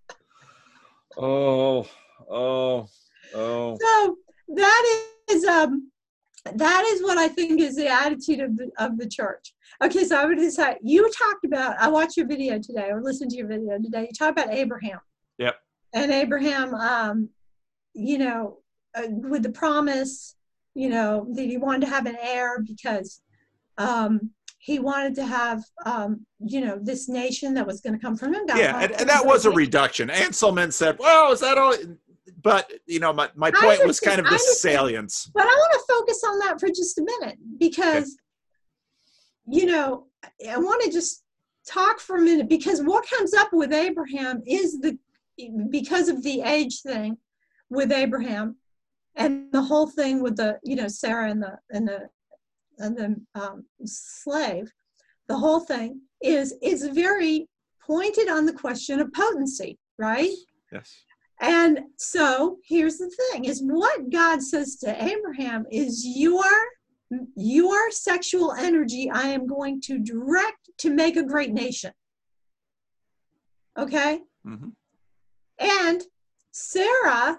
Oh, oh, oh. So that is um, that is what I think is the attitude of the of the church. Okay, so I would decide. You talked about. I watched your video today, or listened to your video today. You talked about Abraham. Yep. And Abraham, um, you know, uh, with the promise, you know, that he wanted to have an heir because um, he wanted to have, um, you know, this nation that was going to come from him. God Yeah, and, and that was a reduction. Anselman said, well, is that all? But, you know, my, my point was kind of the salience. But I want to focus on that for just a minute because, okay. you know, I want to just talk for a minute because what comes up with Abraham is the, because of the age thing with Abraham and the whole thing with the, you know, Sarah and the, and the, and the um, slave, the whole thing is, is very pointed on the question of potency, right? Yes. And so here's the thing, is what God says to Abraham is your, your sexual energy I am going to direct to make a great nation. Okay? Mm-hmm. And Sarah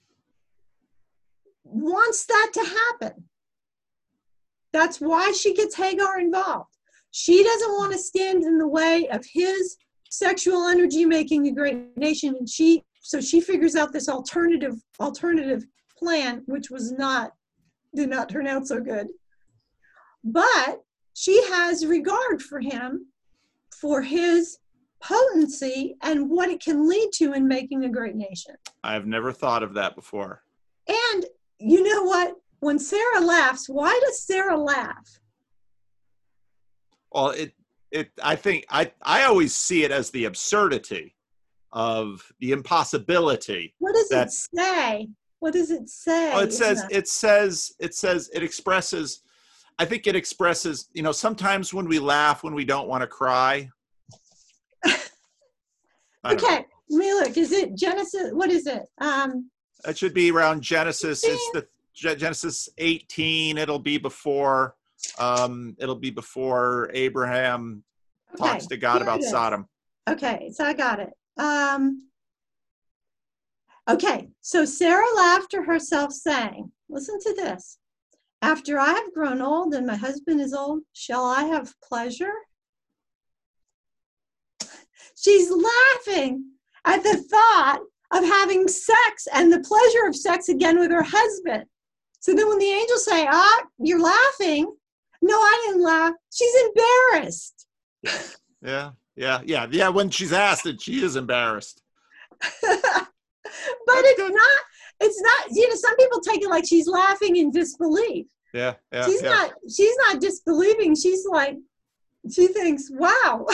wants that to happen. That's why she gets Hagar involved. She doesn't want to stand in the way of his sexual energy making a great nation, and she so she figures out this alternative alternative plan, which was not did not turn out so good. But she has regard for him, for his potency and what it can lead to in making a great nation. I've never thought of that before. And you know what? When Sarah laughs, why does Sarah laugh? Well, it it I think I I always see it as the absurdity of the impossibility. What does that, it say? What does it say? Oh, it says that? it says it says it expresses. I think it expresses. You know, sometimes when we laugh, when we don't want to cry. Okay, let me look. Is it Genesis? What is it? Um, it should be around Genesis. It's the Genesis eighteen. It'll be before. Um, it'll be before Abraham okay, talks to God about Sodom. Okay, so I got it. Um, okay, so Sarah laughed to herself, saying, listen to this. After I have grown old and my husband is old, shall I have pleasure? She's laughing at the thought of having sex and the pleasure of sex again with her husband. So then when the angels say, ah, you're laughing. No, I didn't laugh. She's embarrassed. Yeah. Yeah, yeah, yeah. When she's asked it, she is embarrassed. But That's it's good. not, it's not, you know, some people take it like she's laughing in disbelief. Yeah, yeah. She's yeah. not, she's not disbelieving. She's like, she thinks, wow.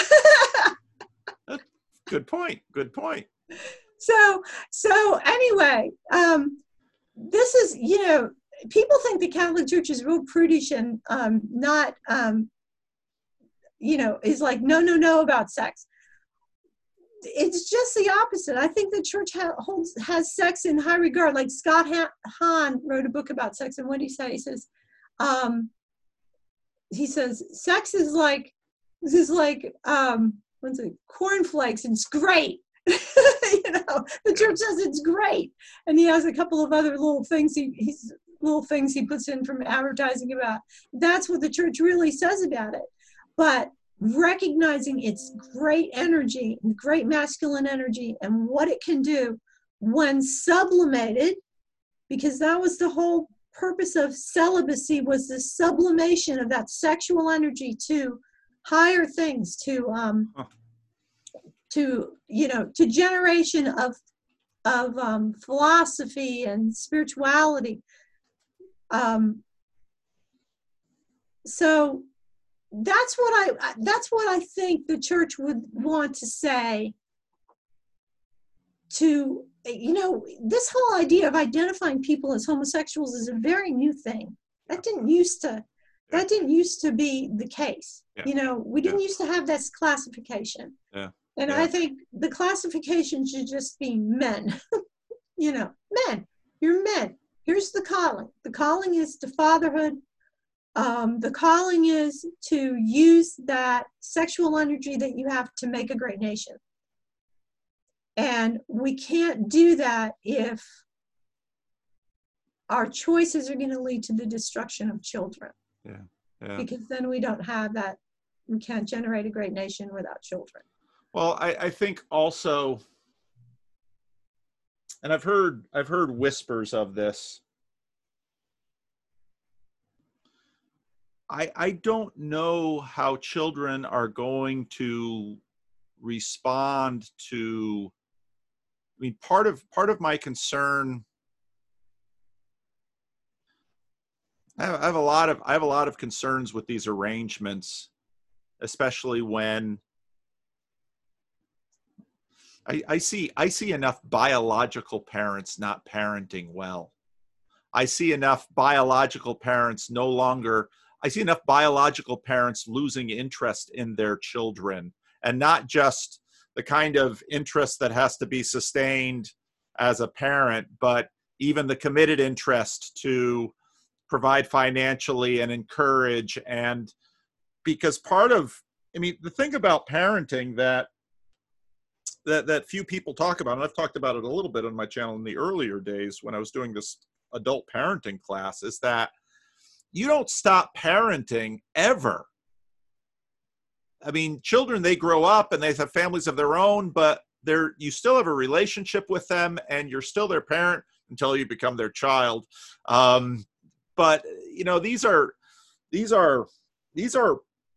Good point. Good point. So, so anyway, um, this is, you know, people think the Catholic Church is real prudish and um, not, um, you know, is like, no, no, no about sex. It's just the opposite. I think the church ha- holds has sex in high regard. Like Scott Hahn wrote a book about sex, and what did he say? He says, um, he says, sex is like, this is like, um, what's it, cornflakes, and it's great. You know, the church says it's great, and he has a couple of other little things he he's little things he puts in from advertising about. That's what the church really says about it. But recognizing its great energy, great masculine energy, and what it can do when sublimated, because that was the whole purpose of celibacy, was the sublimation of that sexual energy to higher things, to um, huh. to you know, to generation of of um, philosophy and spirituality. Um, so. That's what I that's what I think the church would want to say to, you know, this whole idea of identifying people as homosexuals is a very new thing. That didn't used to that didn't used to be the case. Yeah. You know, we didn't yeah. used to have this classification. Yeah. And yeah. I think the classification should just be men. You know, men. You're men. Here's the calling. The calling is to fatherhood. Um, the calling is to use that sexual energy that you have to make a great nation. And we can't do that if our choices are going to lead to the destruction of children. Yeah, yeah. Because then we don't have that, we can't generate a great nation without children. Well, I, I think also, and I've heard I've heard whispers of this. I, I don't know how children are going to respond to, I mean, part of, part of my concern, I have, I have a lot of, I have a lot of concerns with these arrangements, especially when I, I see, I see enough biological parents not parenting well. I see enough biological parents no longer, I see enough biological parents losing interest in their children, and not just the kind of interest that has to be sustained as a parent, but even the committed interest to provide financially and encourage. And because part of, I mean, the thing about parenting that that that few people talk about, and I've talked about it a little bit on my channel in the earlier days when I was doing this adult parenting class, is that you don't stop parenting ever. I mean, children, they grow up and they have families of their own, but they're, you still have a relationship with them and you're still their parent until you become their child. Um, but you know, these are, these are, these are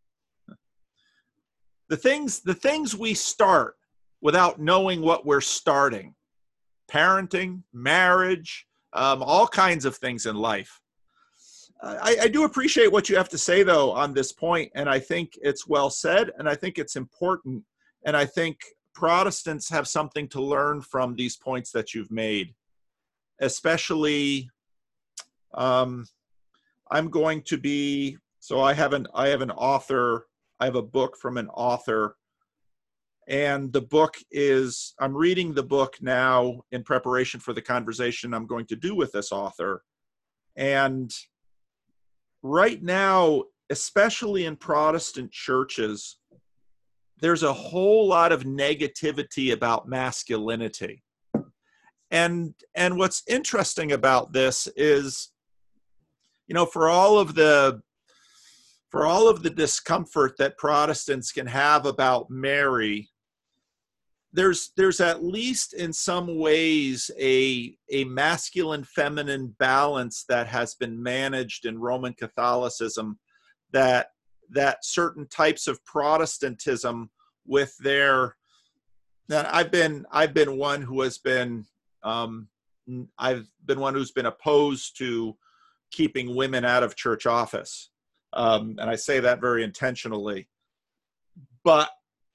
the things, the things we start without knowing what we're starting. Parenting, marriage, um, all kinds of things in life. I, I do appreciate what you have to say, though, on this point, and I think it's well said, and I think it's important, and I think Protestants have something to learn from these points that you've made, especially, um, I'm going to be, so I have an, I have an author, I have a book from an author, and the book is, I'm reading the book now in preparation for the conversation I'm going to do with this author. And right now, especially in Protestant churches, there's a whole lot of negativity about masculinity. And, and what's interesting about this is, you know, for all of the, for all of the discomfort that Protestants can have about Mary, there's there's at least in some ways a a masculine feminine balance that has been managed in Roman Catholicism, that that certain types of Protestantism with their, that I've been I've been one who has been um, I've been one who's been opposed to keeping women out of church office, um, and I say that very intentionally, but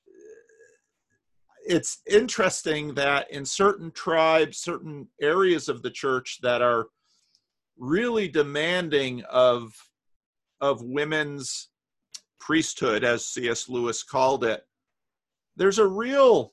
it's interesting that in certain tribes, certain areas of the church that are really demanding of, of women's priesthood, as C S Lewis called it, there's a real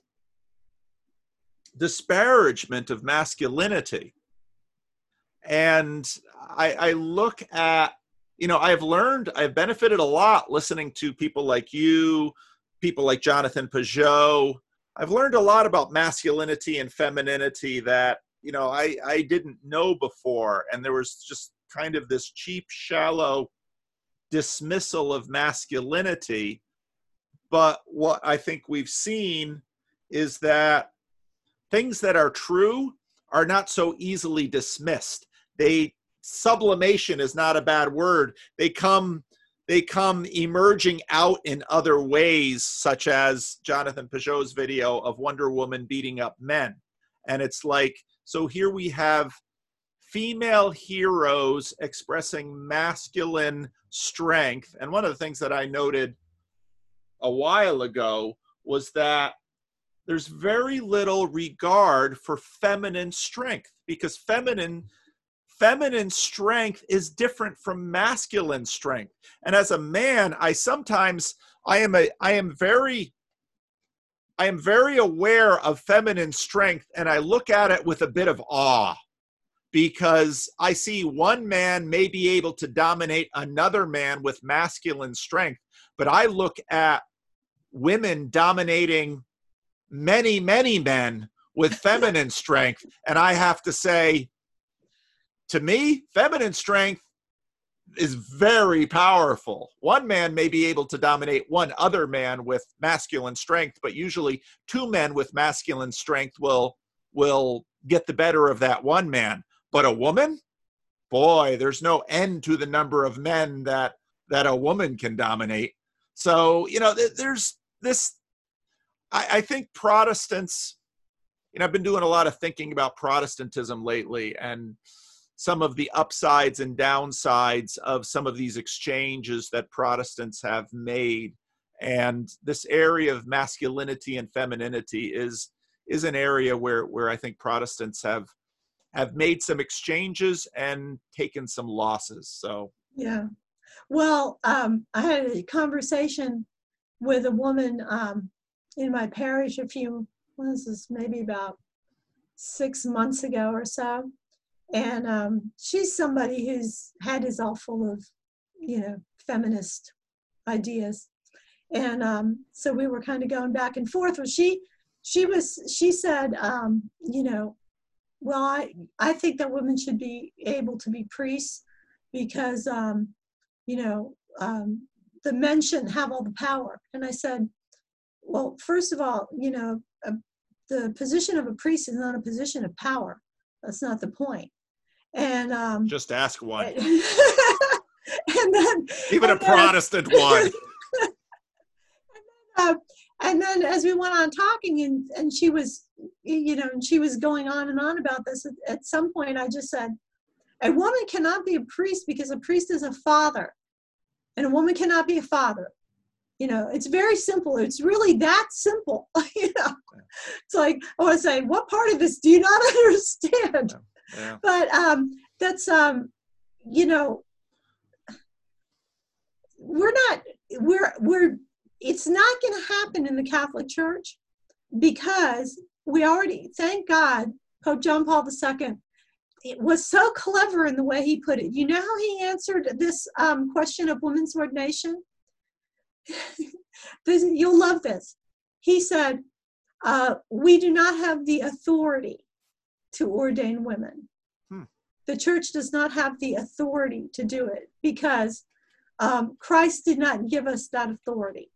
disparagement of masculinity. And I, I look at, you know, I've learned, I've benefited a lot listening to people like you, people like Jonathan Pageau. I've learned a lot about masculinity and femininity that, you know, I, I didn't know before. And there was just kind of this cheap, shallow dismissal of masculinity. But what I think we've seen is that things that are true are not so easily dismissed. They, sublimation is not a bad word. They come They come emerging out in other ways, such as Jonathan Pageau's video of Wonder Woman beating up men. And it's like, so here we have female heroes expressing masculine strength. And one of the things that I noted a while ago was that there's very little regard for feminine strength, because feminine Feminine strength is different from masculine strength. And as a man, I sometimes, I am a, I am very, I am very aware of feminine strength, and I look at it with a bit of awe, because I see one man may be able to dominate another man with masculine strength, but I look at women dominating many, many men with feminine strength, and I have to say, to me, feminine strength is very powerful. One man may be able to dominate one other man with masculine strength, but usually two men with masculine strength will, will get the better of that one man. But a woman, boy, there's no end to the number of men that that a woman can dominate. So, you know, th- there's this, I, I think Protestants, you know, I've been doing a lot of thinking about Protestantism lately, and some of the upsides and downsides of some of these exchanges that Protestants have made. And this area of masculinity and femininity is is an area where where I think Protestants have have made some exchanges and taken some losses. So Yeah. Well, um, I had a conversation with a woman um, in my parish a few, what is this, maybe about six months ago or so. And um, she's somebody whose head is all full of, you know, feminist ideas. And um, so we were kind of going back and forth. Well, she, she was, she said, um, you know, well, I, I think that women should be able to be priests because, um, you know, um, the men shouldn't have all the power. And I said, well, first of all, you know, a, the position of a priest is not a position of power. That's not the point. And um, just ask one. and then even and a Protestant then, one. and, then, uh, and then as we went on talking, and and she was, you know, and she was going on and on about this. At, at some point, I just said, a woman cannot be a priest because a priest is a father, and a woman cannot be a father. You know, it's very simple. It's really that simple. You know, it's like I want to say, what part of this do you not understand? Yeah. Yeah. But um, that's um, you know, we're not we're we're it's not going to happen in the Catholic Church because we already, thank God, Pope John Paul the Second it was so clever in the way he put it. You know how he answered this um, question of women's ordination? This, you'll love this. He said, uh, we do not have the authority to ordain women. Hmm. The church does not have the authority to do it because um, Christ did not give us that authority.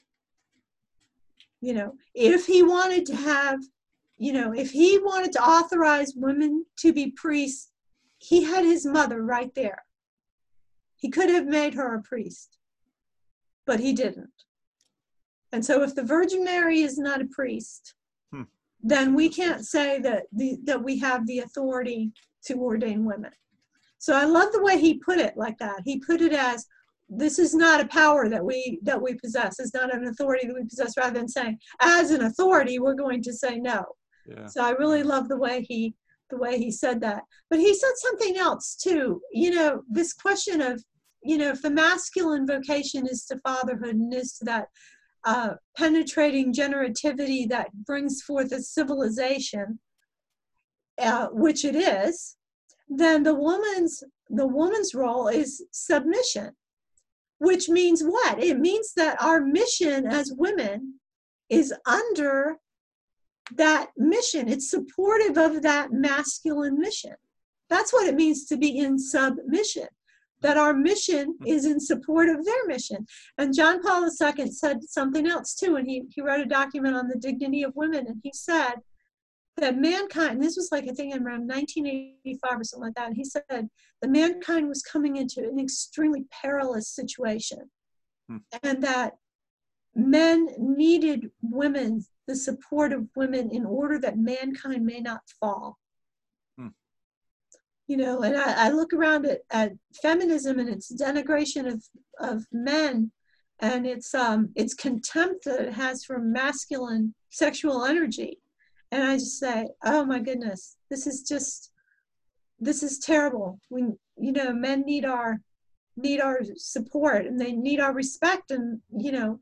You know, if he wanted to have, you know, if he wanted to authorize women to be priests, he had his mother right there. He could have made her a priest, but he didn't. And so if the Virgin Mary is not a priest, hmm. then we can't say that the, that we have the authority to ordain women. So I love the way he put it like that. He put it as, this is not a power that we that we possess. It's not an authority that we possess, rather than saying, as an authority, we're going to say no. Yeah. So I really love the way he the way he said that. But he said something else too. You know, this question of, you know, if the masculine vocation is to fatherhood and is to that uh, penetrating generativity that brings forth a civilization, uh, which it is, then the woman's the woman's role is submission. Which means what? It means that our mission as women is under that mission. It's supportive of that masculine mission. That's what it means to be in submission, that our mission is in support of their mission. And John Paul the Second said something else too, and he, he wrote a document on the dignity of women, and he said that mankind, and this was like, I think around nineteen eighty-five or something like that, and he said that mankind was coming into an extremely perilous situation, hmm. and that men needed women, the support of women, in order that mankind may not fall. Hmm. You know, and I, I look around at, at feminism and its denigration of, of men, and its um its contempt that it has for masculine sexual energy. And I just say, oh my goodness, this is just, this is terrible. We, you know, men need our, need our support, and they need our respect. And, you know,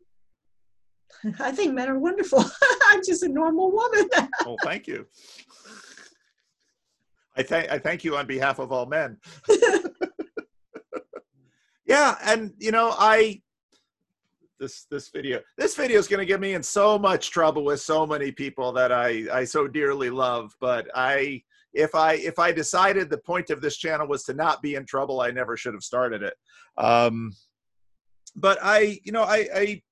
I think men are wonderful. I'm just a normal woman. Well, thank you. I thank, I thank you on behalf of all men. Yeah. And, you know, I, This this video this video is going to get me in so much trouble with so many people that I I so dearly love. But I if I if I decided the point of this channel was to not be in trouble, I never should have started it. Um, but I you know I, I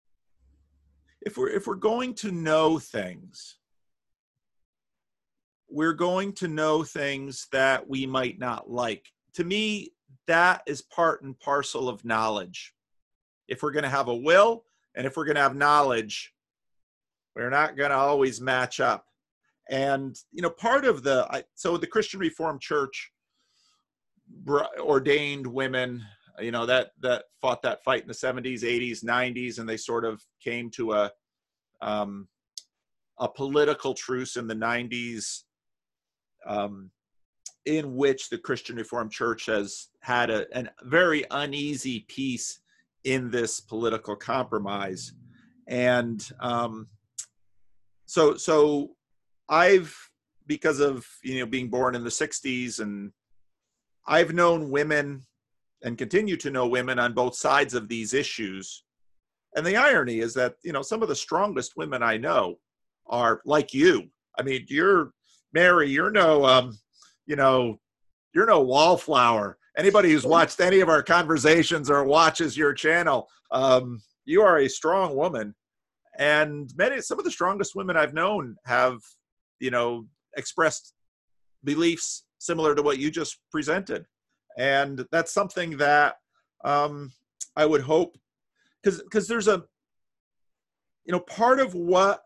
if we're if we're going to know things, we're going to know things that we might not like. To me, that is part and parcel of knowledge. If we're going to have a will and if we're going to have knowledge, we're not going to always match up. And, you know, part of the, I, so the Christian Reformed Church ordained women, you know, that, that fought that fight in the seventies, eighties, nineties, and they sort of came to a, um, a political truce in the nineties, um, in which the Christian Reformed Church has had a, a very uneasy peace in this political compromise. And um, so, so I've, because of, you know, being born in the sixties, and I've known women and continue to know women on both sides of these issues. And the irony is that, you know, some of the strongest women I know are like you. I mean, you're, Mary, you're no, um, you know, you're no wallflower. Anybody who's watched any of our conversations or watches your channel, um, you are a strong woman. And many, some of the strongest women I've known have, you know, expressed beliefs similar to what you just presented. And that's something that um, I would hope, because because there's a, you know, part of what,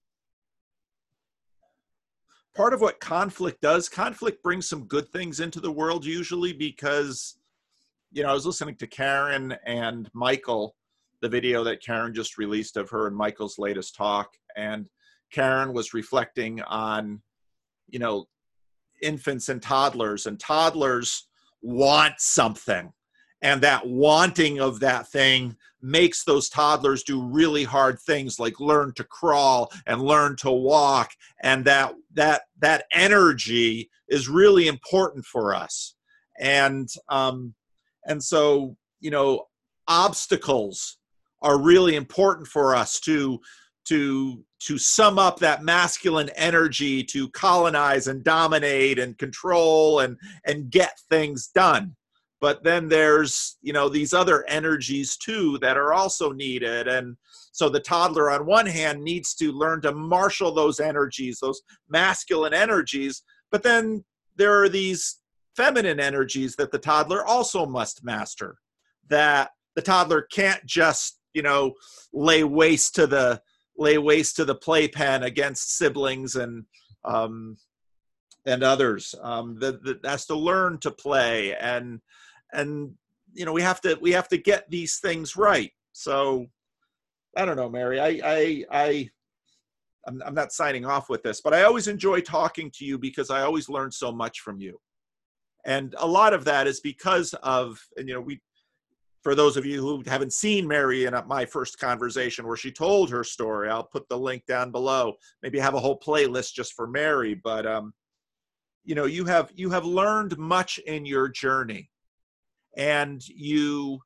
part of what conflict does, conflict brings some good things into the world usually, because, you know, I was listening to Karen and Michael, the video that Karen just released of her and Michael's latest talk. And Karen was reflecting on, you know, infants and toddlers, and toddlers want something. And that wanting of that thing makes those toddlers do really hard things like learn to crawl and learn to walk. And that that that energy is really important for us. And um, and so, you know, obstacles are really important for us to to to sum up that masculine energy to colonize and dominate and control and and get things done. But then there's, you know, these other energies too that are also needed. And so the toddler on one hand needs to learn to marshal those energies, those masculine energies. But then there are these feminine energies that the toddler also must master, that the toddler can't just, you know, lay waste to the lay waste to the playpen against siblings and um, and others. Um, that, that has to learn to play, and and you know we have to we have to get these things right. So I don't know, Mary. I I I I'm, I'm not signing off with this, but I always enjoy talking to you because I always learn so much from you, and a lot of that is because of, and you know we. For those of you who haven't seen Mary in my first conversation where she told her story, I'll put the link down below. Maybe have a whole playlist just for Mary. But um, you know, you have you have learned much in your journey, and you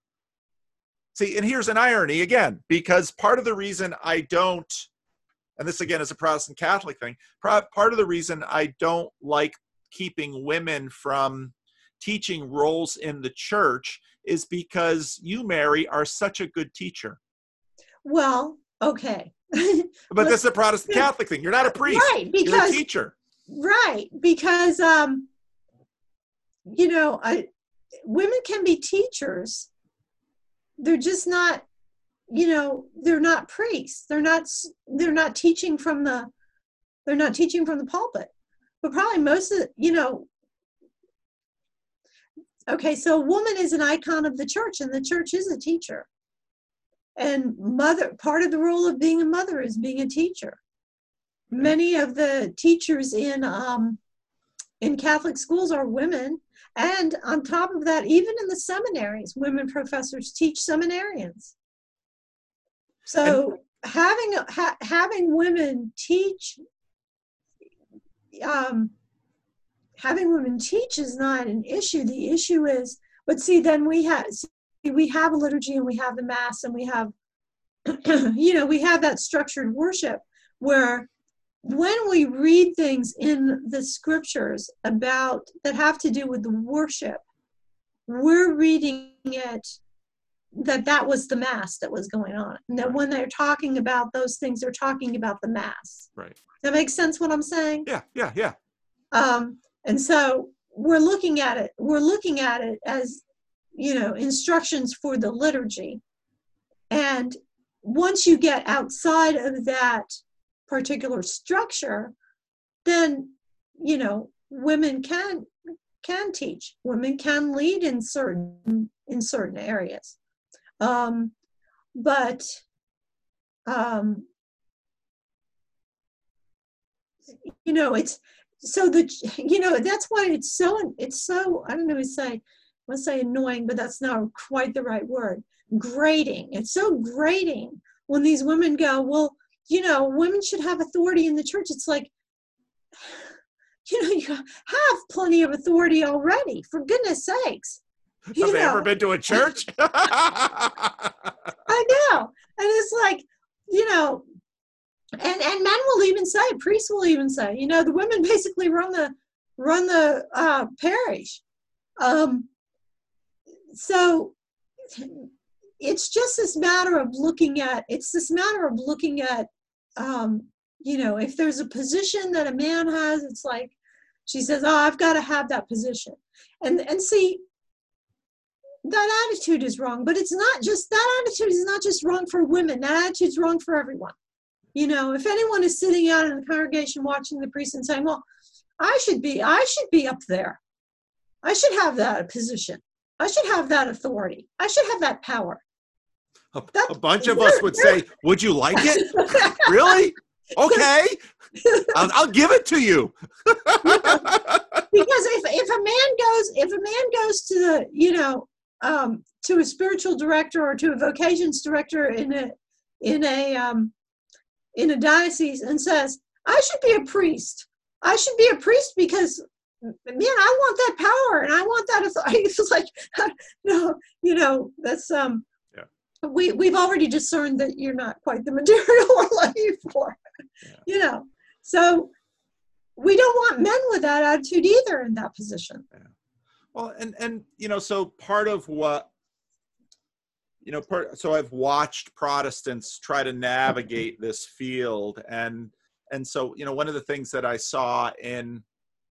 see. And here's an irony again, because part of the reason I don't, and this again is a Protestant Catholic thing, part of the reason I don't like keeping women from teaching roles in the church is because you, Mary, are such a good teacher. Well, okay. But this is a Protestant Catholic thing. You're not a priest. Right, because, you're a teacher. Right, because, um, you know, I, women can be teachers. They're just not, you know, they're not priests. They're not, they're not teaching from the, they're not teaching from the pulpit. But probably most of, you know, okay, so a woman is an icon of the church, and the church is a teacher. And mother, part of the role of being a mother is being a teacher. Many of the teachers in um, in Catholic schools are women, and on top of that, even in the seminaries, women professors teach seminarians. So and, having ha, having women teach. Um, Having women teach is not an issue. The issue is, but see, then we have we have a liturgy, and we have the Mass, and we have, you know, we have that structured worship where when we read things in the scriptures about that have to do with the worship, we're reading it that that was the Mass that was going on. And that right. When they're talking about those things, they're talking about the Mass. Right. Does that make sense what I'm saying? Yeah, yeah, yeah. Um, and so we're looking at it, we're looking at it as, you know, instructions for the liturgy. And once you get outside of that particular structure, then, you know, women can can teach, women can lead in certain in certain areas. Um, but um, you know, it's so that, you know, that's why it's so it's so I don't know, say I want to say annoying, but that's not quite the right word. Grating. It's so grating when these women go, well, you know, women should have authority in the church. It's like, you know, you have plenty of authority already, for goodness sakes. You Have they know? ever been to a church? I know. And it's like, you know, and, and men will even say, priests will even say, you know, the women basically run the run the uh, parish. Um, so it's just this matter of looking at, it's this matter of looking at, um, you know, if there's a position that a man has, it's like, she says, oh, I've got to have that position. And, and see, that attitude is wrong, but it's not just, that attitude is not just wrong for women. That attitude's wrong for everyone. You know, if anyone is sitting out in the congregation watching the priest and saying, well, I should be, I should be up there. I should have that position. I should have that authority. I should have that power. A, a bunch of us would say, would you like it? Really? Okay. I'll, I'll give it to you. Because if, if a man goes, if a man goes to the, you know, um, to a spiritual director or to a vocations director in a, in a, um, in a diocese and says, I should be a priest. I should be a priest because, man, I want that power and I want that authority. It's like, no, you know, that's, um, yeah. we, we've already discerned that you're not quite the material we're looking for, yeah. You know, so we don't want men with that attitude either in that position. Yeah. Well, and, and, you know, so part of what, you know, part, so I've watched Protestants try to navigate this field. And, and so, you know, one of the things that I saw in,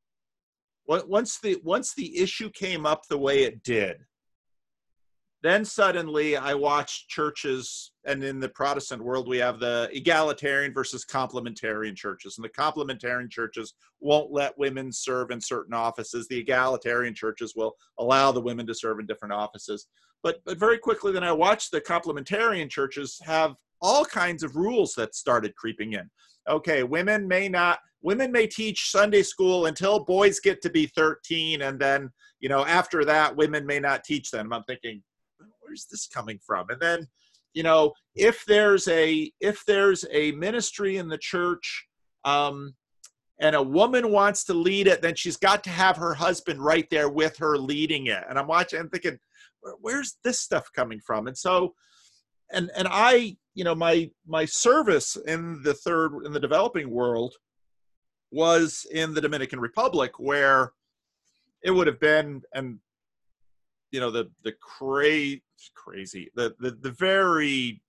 once the, once the issue came up the way it did, then suddenly I watched churches, and in the Protestant world, we have the egalitarian versus complementarian churches. And the complementarian churches won't let women serve in certain offices. The egalitarian churches will allow the women to serve in different offices. But, but very quickly, then I watched the complementarian churches have all kinds of rules that started creeping in. Okay, women may not, women may teach Sunday school until boys get to be thirteen. And then, you know, after that, women may not teach them. I'm thinking, where's this coming from? And then, you know, if there's a if there's a ministry in the church, um, and a woman wants to lead it, then she's got to have her husband right there with her leading it. And I'm watching, I'm thinking, where's this stuff coming from? And so, and and I, you know, my my service in the third in the developing world was in the Dominican Republic, where it would have been, and you know, the the cra- crazy, the, the the very,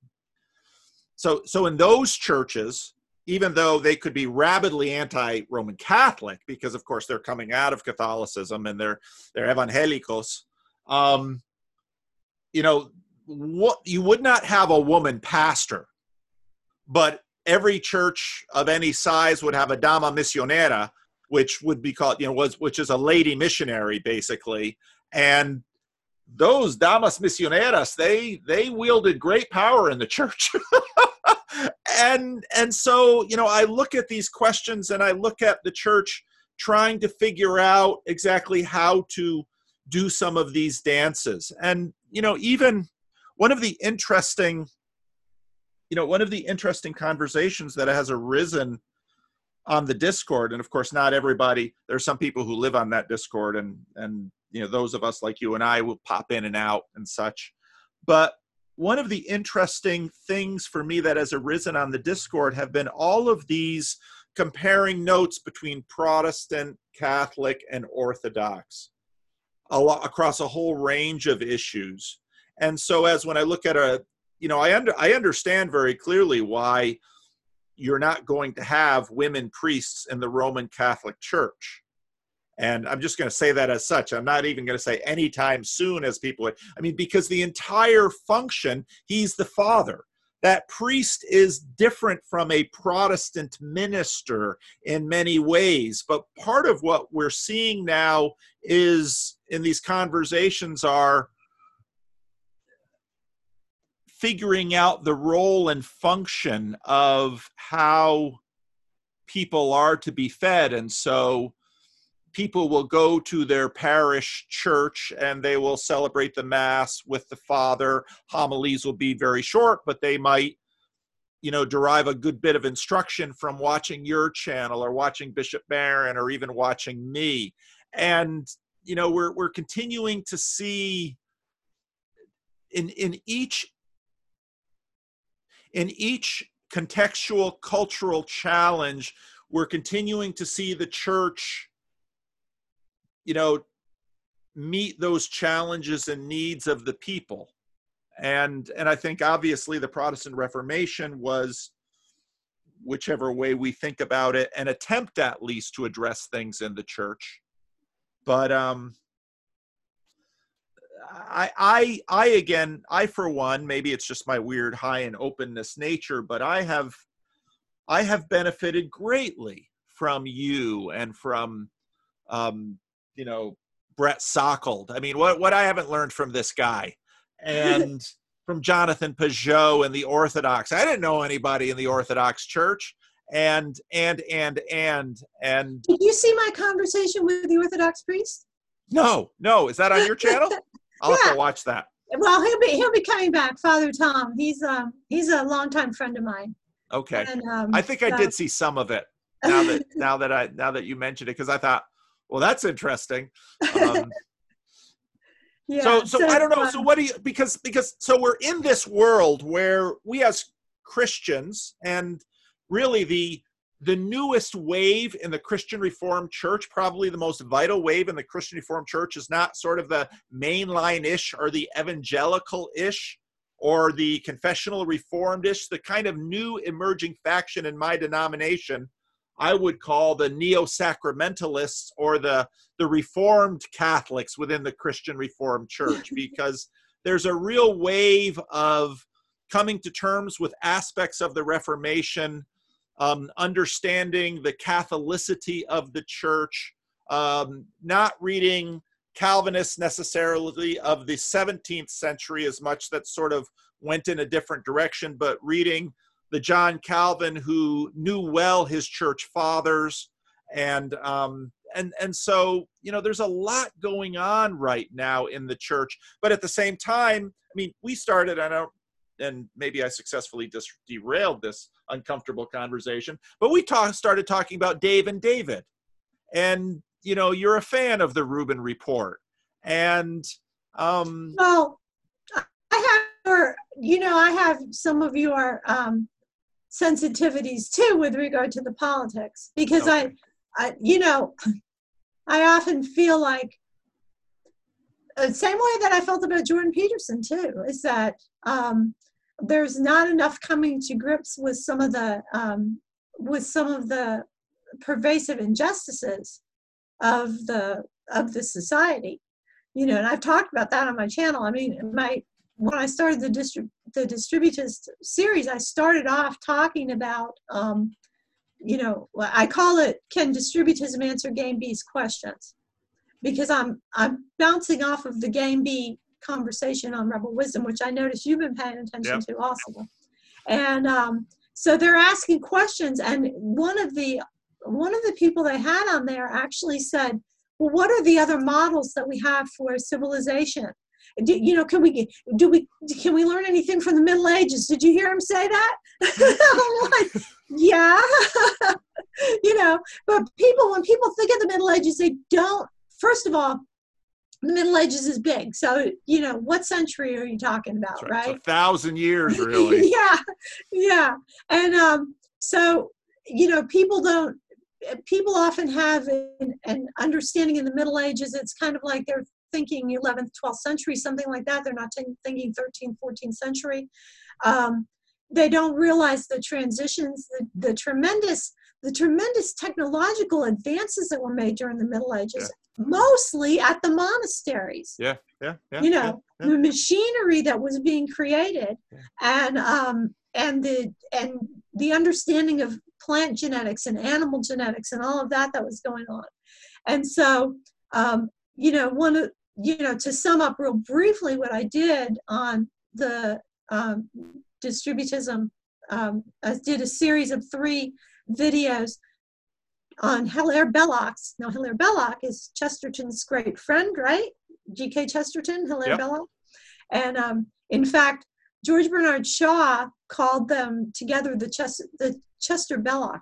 so so in those churches, even though they could be rabidly anti-Roman Catholic, because of course they're coming out of Catholicism and they're they're evangelicos, um, you know, what you would not have a woman pastor, but every church of any size would have a dama misionera, which would be called, you know, was which is a lady missionary basically, and those damas misioneras, they they wielded great power in the church. and and so, you know, I look at these questions and I look at the church trying to figure out exactly how to do some of these dances. And, you know, even one of the interesting, you know, one of the interesting conversations that has arisen on the Discord, and of course, not everybody, there's some people who live on that Discord, and, and, you know, those of us like you and I will pop in and out and such. But one of the interesting things for me that has arisen on the Discord have been all of these comparing notes between Protestant, Catholic, and Orthodox a lot, across a whole range of issues. And so as when I look at a, you know, I under, I understand very clearly why you're not going to have women priests in the Roman Catholic Church. And I'm just going to say that as such. I'm not even going to say anytime soon, as people would. I mean, because the entire function, he's the father. That priest is different from a Protestant minister in many ways. But part of what we're seeing now is in these conversations are figuring out the role and function of how people are to be fed. And so people will go to their parish church and they will celebrate the Mass with the Father. Homilies will be very short, but they might, you know, derive a good bit of instruction from watching your channel or watching Bishop Barron or even watching me. And, you know, we're, we're continuing to see in, in each, in each contextual cultural challenge, we're continuing to see the church, you know, meet those challenges and needs of the people. And, and I think obviously the Protestant Reformation was, whichever way we think about it, an attempt at least to address things in the church. But um, I, I, I again, I for one, maybe it's just my weird high and openness nature, but I have, I have benefited greatly from you and from, um, you know, Brett Sockold. I mean, what, what I haven't learned from this guy, and from Jonathan Pageau and the Orthodox. I didn't know anybody in the Orthodox Church, and, and, and, and, and. Did you see my conversation with the Orthodox priest? No, no. Is that on your channel? I'll Yeah. have to watch that. Well, he'll be, he'll be coming back, Father Tom. He's, um, he's a longtime friend of mine. Okay. And, um, I think I so- did see some of it now that, now that I, now that you mentioned it, because I thought, well, that's interesting. Um, yeah, so, so I don't know. um, So what do you, because, because, so we're in this world where we as Christians, and really the, the newest wave in the Christian Reformed Church, probably the most vital wave in the Christian Reformed Church, is not sort of the mainline-ish or the evangelical-ish or the confessional Reformed-ish. The kind of new emerging faction in my denomination I would call the neo-sacramentalists, or the, the Reformed Catholics within the Christian Reformed Church, because there's a real wave of coming to terms with aspects of the Reformation, um, understanding the Catholicity of the church, um, not reading Calvinists necessarily of the seventeenth century as much, that sort of went in a different direction, but reading the John Calvin who knew well his church fathers. And, um, and, and so, you know, there's a lot going on right now in the church, but at the same time, I mean, we started, I don't, and maybe I successfully just derailed this uncomfortable conversation, but we talk, started talking about Dave and David, and, you know, you're a fan of the Rubin Report. And, um, well, I have, your, you know, I have some of your, um, sensitivities too with regard to the politics, because okay. I, I, you know, I often feel like the same way that I felt about Jordan Peterson too, is that um, there's not enough coming to grips with some of the um, with some of the pervasive injustices of the of the society, you know. And I've talked about that on my channel. I mean, my when I started the distrib the Distributist series, I started off talking about, um, you know, I call it, can distributism answer Game B's questions? Because I'm I'm bouncing off of the Game B conversation on Rebel Wisdom, which I noticed you've been paying attention Yep. to also. And um, so they're asking questions, and one of the one of the people they had on there actually said, well, what are the other models that we have for civilization? Do, you know, can we do we can we learn anything from the Middle Ages? Did you hear him say that? I'm like, yeah, you know. But people, when people think of the Middle Ages, they don't. First of all, the Middle Ages is big, so you know, what century are you talking about, Right. right? It's a thousand years, really. yeah, yeah, and um, so you know, people don't. People often have an, an understanding in the Middle Ages. It's kind of like they're thinking eleventh, twelfth century, something like that. They're not thinking thirteenth, fourteenth century. Um, they don't realize the transitions, the, the tremendous the tremendous technological advances that were made during the Middle Ages, Yeah. mostly at the monasteries. Yeah, yeah, yeah. You know, yeah, yeah. the machinery that was being created, Yeah. and um, and the and the understanding of plant genetics and animal genetics and all of that that was going on. And so, um, you know, one of you know, to sum up real briefly what I did on the um, distributism, um, I did a series of three videos on Hilaire Belloc. Now, Hilaire Belloc is Chesterton's great friend, right? G K Chesterton, Hilaire Yep. Belloc. And um, in fact, George Bernard Shaw called them together the, Ches- the Chester Belloc.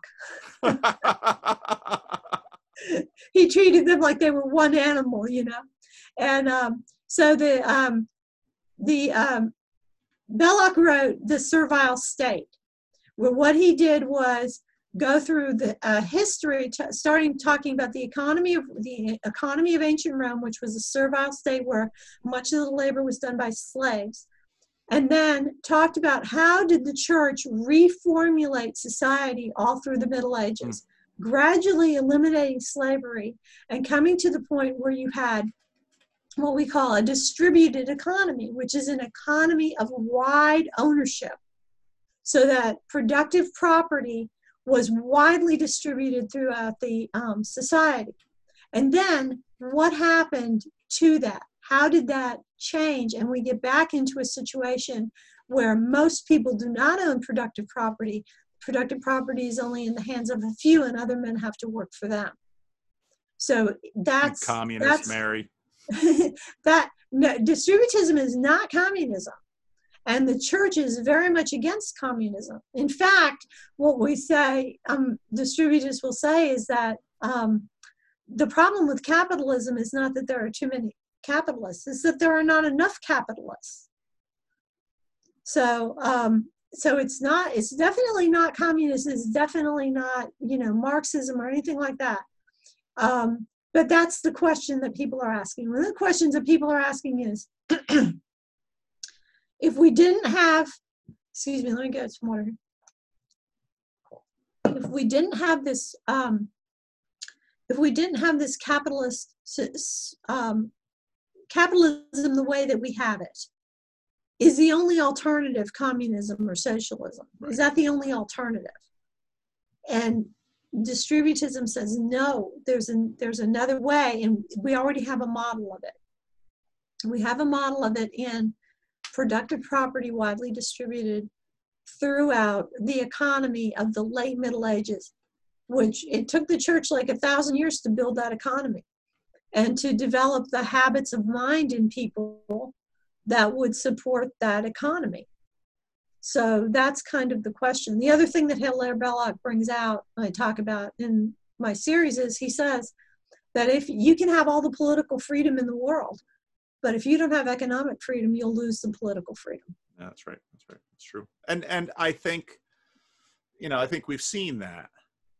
He treated them like they were one animal, you know. And um, so the um, the um, Belloc wrote The Servile State, where what he did was go through the uh, history, t- starting talking about the economy of the economy of ancient Rome, which was a servile state where much of the labor was done by slaves, and then talked about how did the church reformulate society all through the Middle Ages, mm. gradually eliminating slavery and coming to the point where you had what we call a distributed economy, which is an economy of wide ownership, so that productive property was widely distributed throughout the um, society. And then what happened to that? How did that change? And we get back into a situation where most people do not own productive property. Productive property is only in the hands of a few, and other men have to work for them. So that's communist, that's, Mary. that no, distributism is not communism. And the church is very much against communism. In fact, what we say, um, distributists will say, is that um, the problem with capitalism is not that there are too many capitalists, it's that there are not enough capitalists. So, um, so it's not, it's definitely not communist, it's definitely not, you know, Marxism or anything like that. Um, but that's the question that people are asking. One of the questions that people are asking is, if we didn't have, excuse me, let me get some water. If we didn't have this, um, if we didn't have this capitalist, um, capitalism the way that we have it, is the only alternative communism or socialism? Right. Is that the only alternative? And distributism says, no, there's, an, there's another way, and we already have a model of it. We have a model of it in productive property widely distributed throughout the economy of the late Middle Ages, which it took the church like a thousand years to build that economy and to develop the habits of mind in people that would support that economy. So that's kind of the question. The other thing that Hilaire Belloc brings out, I talk about in my series, is he says that if you can have all the political freedom in the world, but if you don't have economic freedom, you'll lose the political freedom. Yeah, that's right. That's right. That's true. And and I think, you know, I think we've seen that,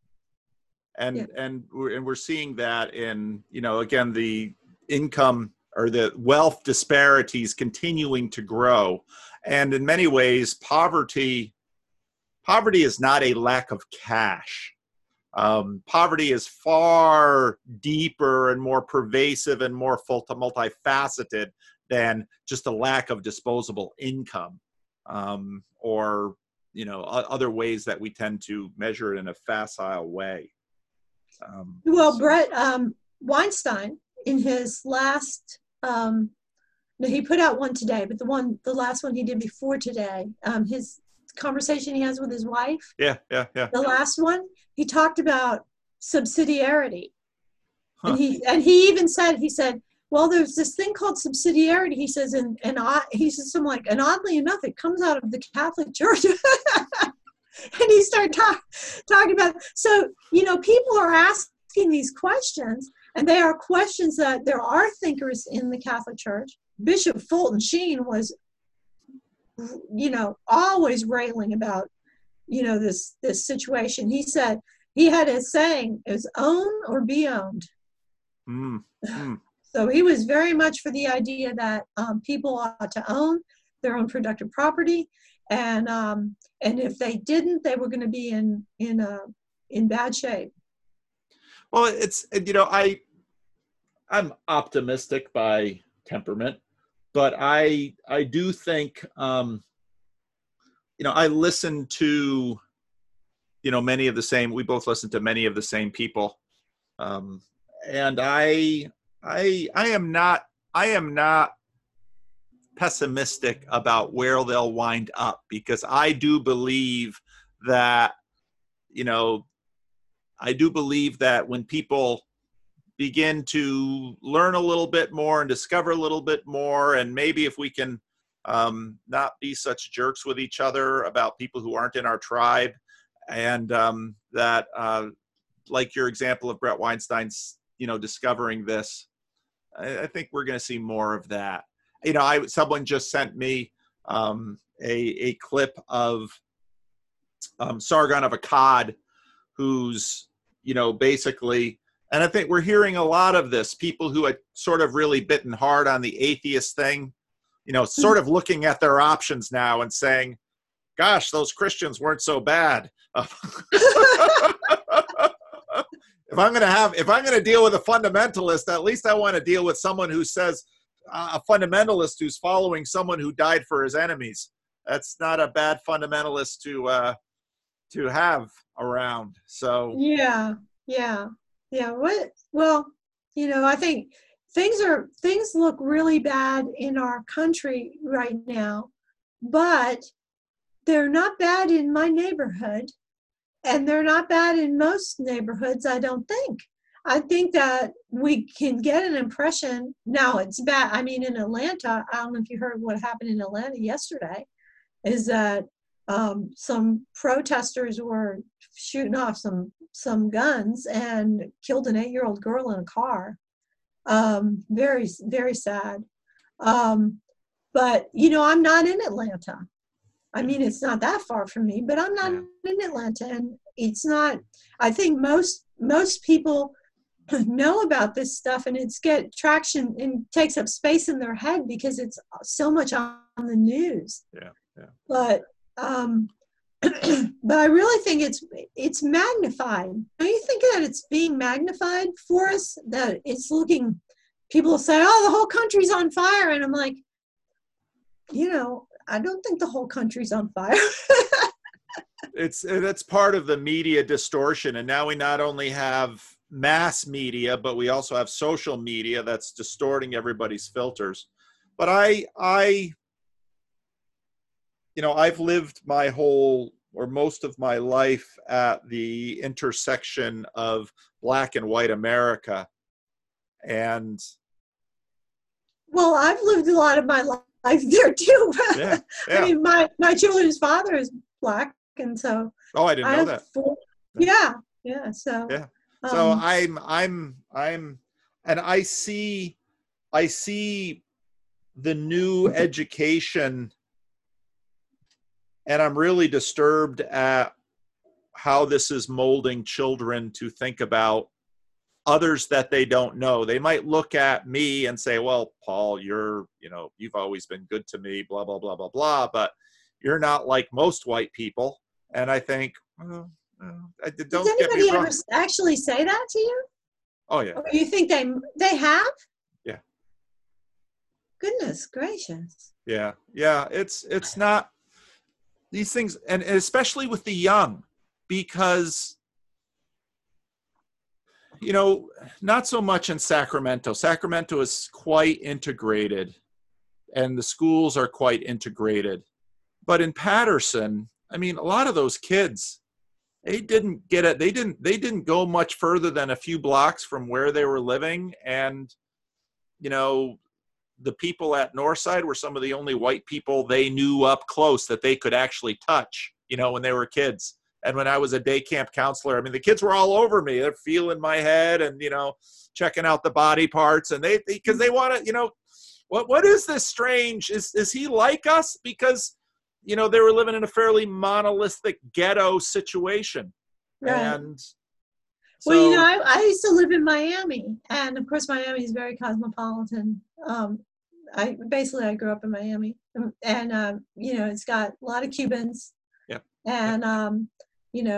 and yeah. and we're and we're seeing that in, you know, again, the income or the wealth disparities continuing to grow, and in many ways, poverty poverty is not a lack of cash. Um, poverty is far deeper and more pervasive and more full to multifaceted than just a lack of disposable income, um, or, you know, other ways that we tend to measure it in a facile way. Um, well, so. Brett um, Weinstein, in his last, um, no, he put out one today, but the one, the last one he did before today, um, his conversation he has with his wife. Yeah, yeah, yeah. The last one, he talked about subsidiarity. Huh. And he and he even said, he said, well, there's this thing called subsidiarity. He says, and, and I, he says something like, and oddly enough, it comes out of the Catholic Church. And he started talk, talking about, so, you know, people are asking these questions, and they are questions that there are thinkers in the Catholic Church. Bishop Fulton Sheen was, you know, always railing about, you know, this, this situation. He said, he had a saying, it was own or be owned. Mm. Mm. So he was very much for the idea that um, people ought to own their own productive property. And um, and if they didn't, they were going to be in, in a, in bad shape. Well, it's, you know, I, I'm optimistic by temperament, but I, I do think, um, you know, I listen to, you know, many of the same, we both listen to many of the same people. Um, and I, I, I am not, I am not pessimistic about where they'll wind up, because I do believe that, you know, I do believe that when people begin to learn a little bit more and discover a little bit more, and maybe if we can um, not be such jerks with each other about people who aren't in our tribe, and um, that, uh, like your example of Brett Weinstein's, you know, discovering this, I, I think we're going to see more of that. You know, I someone just sent me um, a a clip of um, Sargon of Akkad, who's, you know, basically, and I think we're hearing a lot of this, people who had sort of really bitten hard on the atheist thing, you know, sort of looking at their options now and saying, gosh, those Christians weren't so bad. If I'm going to have, if I'm going to deal with a fundamentalist, at least I want to deal with someone who says, uh, a fundamentalist who's following someone who died for his enemies. That's not a bad fundamentalist to, uh, to have around. So Yeah, yeah, yeah. What? Well, you know, I think things are things look really bad in our country right now, but they're not bad in my neighborhood, and they're not bad in most neighborhoods, I don't think. I think that we can get an impression. Now it's bad. I mean, in Atlanta, I don't know if you heard what happened in Atlanta yesterday, is that um, some protesters were shooting off some some guns and killed an eight-year-old girl in a car. Um, very, very sad. Um, but, you know, I'm not in Atlanta. I mean, it's not that far from me, but I'm not yeah. in Atlanta. And it's not, I think most most people know about this stuff, and it's get traction and takes up space in their head because it's so much on the news. Yeah, yeah. But um, but I really think it's it's magnified. Don't you think that it's being magnified for us? That it's looking, people say, "Oh, the whole country's on fire," and I'm like, you know, I don't think the whole country's on fire. It's that's part of the media distortion, and now we not only have mass media, but we also have social media that's distorting everybody's filters. But I, I, you know, I've lived my whole or most of my life at the intersection of Black and white America, and well, I've lived a lot of my life there too. yeah, yeah. I mean, my my children's father is Black, and so oh, I didn't I know have that. Four, yeah, yeah. So yeah. So um, I'm, I'm, I'm, and I see, I see the new education, and I'm really disturbed at how this is molding children to think about others that they don't know. They might look at me and say, well, Paul, you're, you know, you've always been good to me, blah, blah, blah, blah, blah, but you're not like most white people. And I think, well, I, don't does get me anybody wrong. ever actually say that to you? Oh yeah. Or you think they they have? Yeah. Goodness gracious. Yeah. Yeah. It's, it's not these things. And especially with the young, because, you know, not so much in Sacramento. Sacramento is quite integrated, and the schools are quite integrated. But in Patterson, I mean, a lot of those kids, they didn't get it. They didn't, they didn't go much further than a few blocks from where they were living. And, you know, the people at Northside were some of the only white people they knew up close that they could actually touch, you know, when they were kids. And when I was a day camp counselor, I mean, the kids were all over me. They're feeling my head and, you know, checking out the body parts. And they, because they, they want to, you know, what, what is this strange? Is, is he like us? Because, you know, they were living in a fairly monolithic ghetto situation. Right. And so, well, you know, I, I used to live in Miami, and of course, Miami is very cosmopolitan. Um, I basically I grew up in Miami, and, and um, you know, it's got a lot of Cubans. Yeah. And um, you know,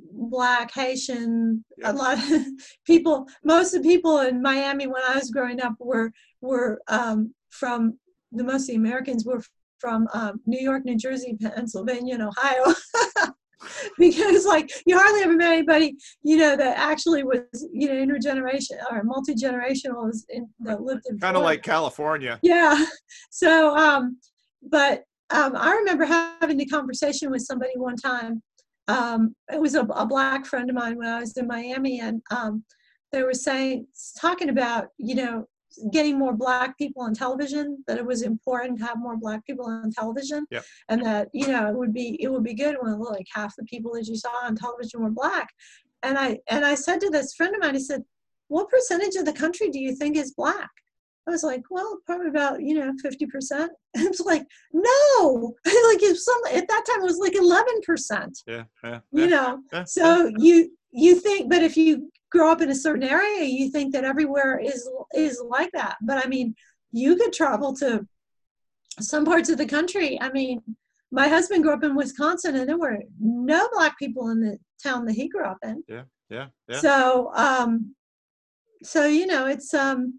Black, Haitian, Yeah. a lot of people, most of the people in Miami when I was growing up were, were um, from, the most of the Americans were from um, New York, New Jersey, Pennsylvania, and Ohio. Because like you hardly ever met anybody, you know, that actually was, you know, intergeneration or multi-generational was in, that lived in Kind of like California. Yeah. So, um, but um, I remember having a conversation with somebody one time. Um, it was a, a Black friend of mine when I was in Miami, and um, they were saying, talking about, you know, getting more Black people on television, that it was important to have more Black people on television. Yep. And that, you know, it would be, it would be good when like half the people that you saw on television were Black. And I, and I said to this friend of mine, I said, what percentage of the country do you think is Black? I was like, well, probably about, you know, fifty percent. And it was like, no, like if some, at that time it was like eleven percent, Yeah, yeah, you yeah, know? yeah, So yeah. you, you think, but if you grow up in a certain area, you think that everywhere is, is like that. But I mean, you could travel to some parts of the country. I mean, my husband grew up in Wisconsin and there were no Black people in the town that he grew up in. Yeah, yeah, yeah. So, um, so, you know, it's, um,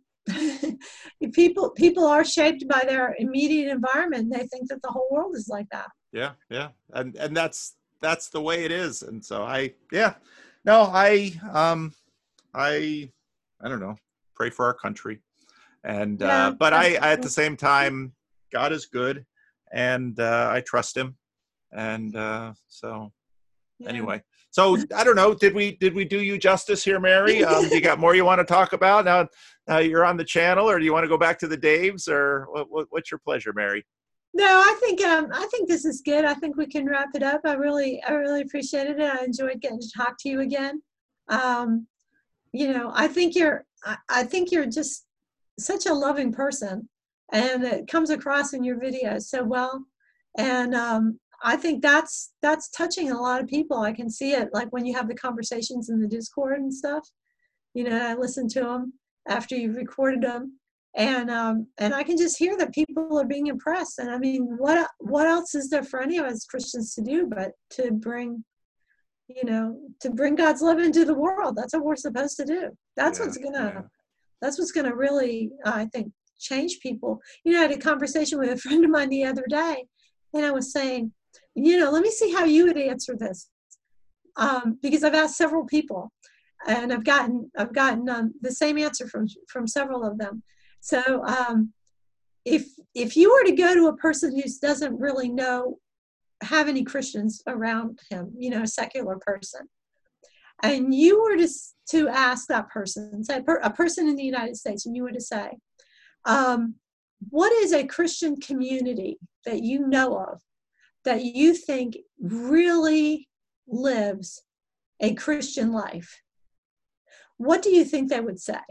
people people are shaped by their immediate environment. They think that the whole world is like that. Yeah, yeah, and and that's that's the way it is. And so I, yeah, no, I, um, I, I don't know, pray for our country, and Yeah, uh, but I, I at the absolutely. same time, God is good, and uh, I trust Him, and uh, so Yeah. anyway. So I don't know. Did we did we do you justice here, Mary? Um, do you got more you want to talk about now? Now you're on the channel, or do you want to go back to the Daves, or what, what, what's your pleasure, Mary? No, I think um, I think this is good. I think we can wrap it up. I really I really appreciated it. I enjoyed getting to talk to you again. Um, you know, I think you're I, I think you're just such a loving person, and it comes across in your videos so well. And um, I think that's that's touching a lot of people. I can see it, like when you have the conversations in the Discord and stuff. You know, I listen to them after you've recorded them, and um, and I can just hear that people are being impressed. And I mean, what what else is there for any of us Christians to do but to bring, you know, to bring God's love into the world? That's what we're supposed to do. That's Yeah, what's gonna yeah. that's what's gonna really, uh, I think, change people. You know, I had a conversation with a friend of mine the other day, and I was saying, you know, let me see how you would answer this, um, because I've asked several people, and I've gotten I've gotten um, the same answer from from several of them. So um, if if you were to go to a person who doesn't really know, have any Christians around him, you know, a secular person, and you were to to ask that person, say a person in the United States, and you were to say, um, what is a Christian community that you know of that you think really lives a Christian life? What do you think they would say?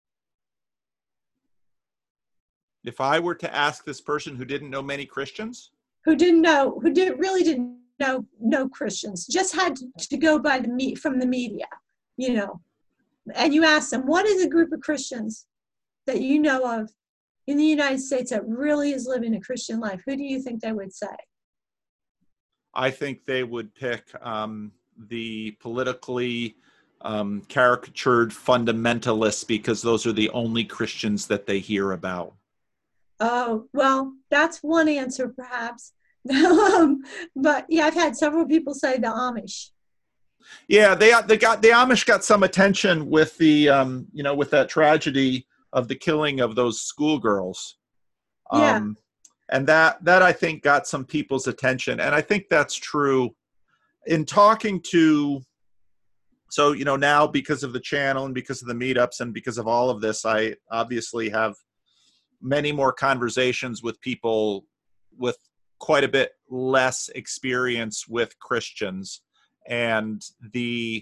If I were to ask this person who didn't know many Christians, Who didn't know, who did really didn't know no Christians, just had to go by the meat from the media, you know, and you ask them, what is a group of Christians that you know of in the United States that really is living a Christian life? Who do you think they would say? I think they would pick um, the politically um, caricatured fundamentalists, because those are the only Christians that they hear about. Oh, well, that's one answer perhaps. um, but yeah, I've had several people say the Amish. Yeah, they they got the Amish got some attention with the um, you know, with that tragedy of the killing of those schoolgirls. Yeah. Um, and that that I think got some people's attention, and I think that's true. In talking to, so you know, now because of the channel and because of the meetups and because of all of this, I obviously have many more conversations with people with quite a bit less experience with Christians. And the,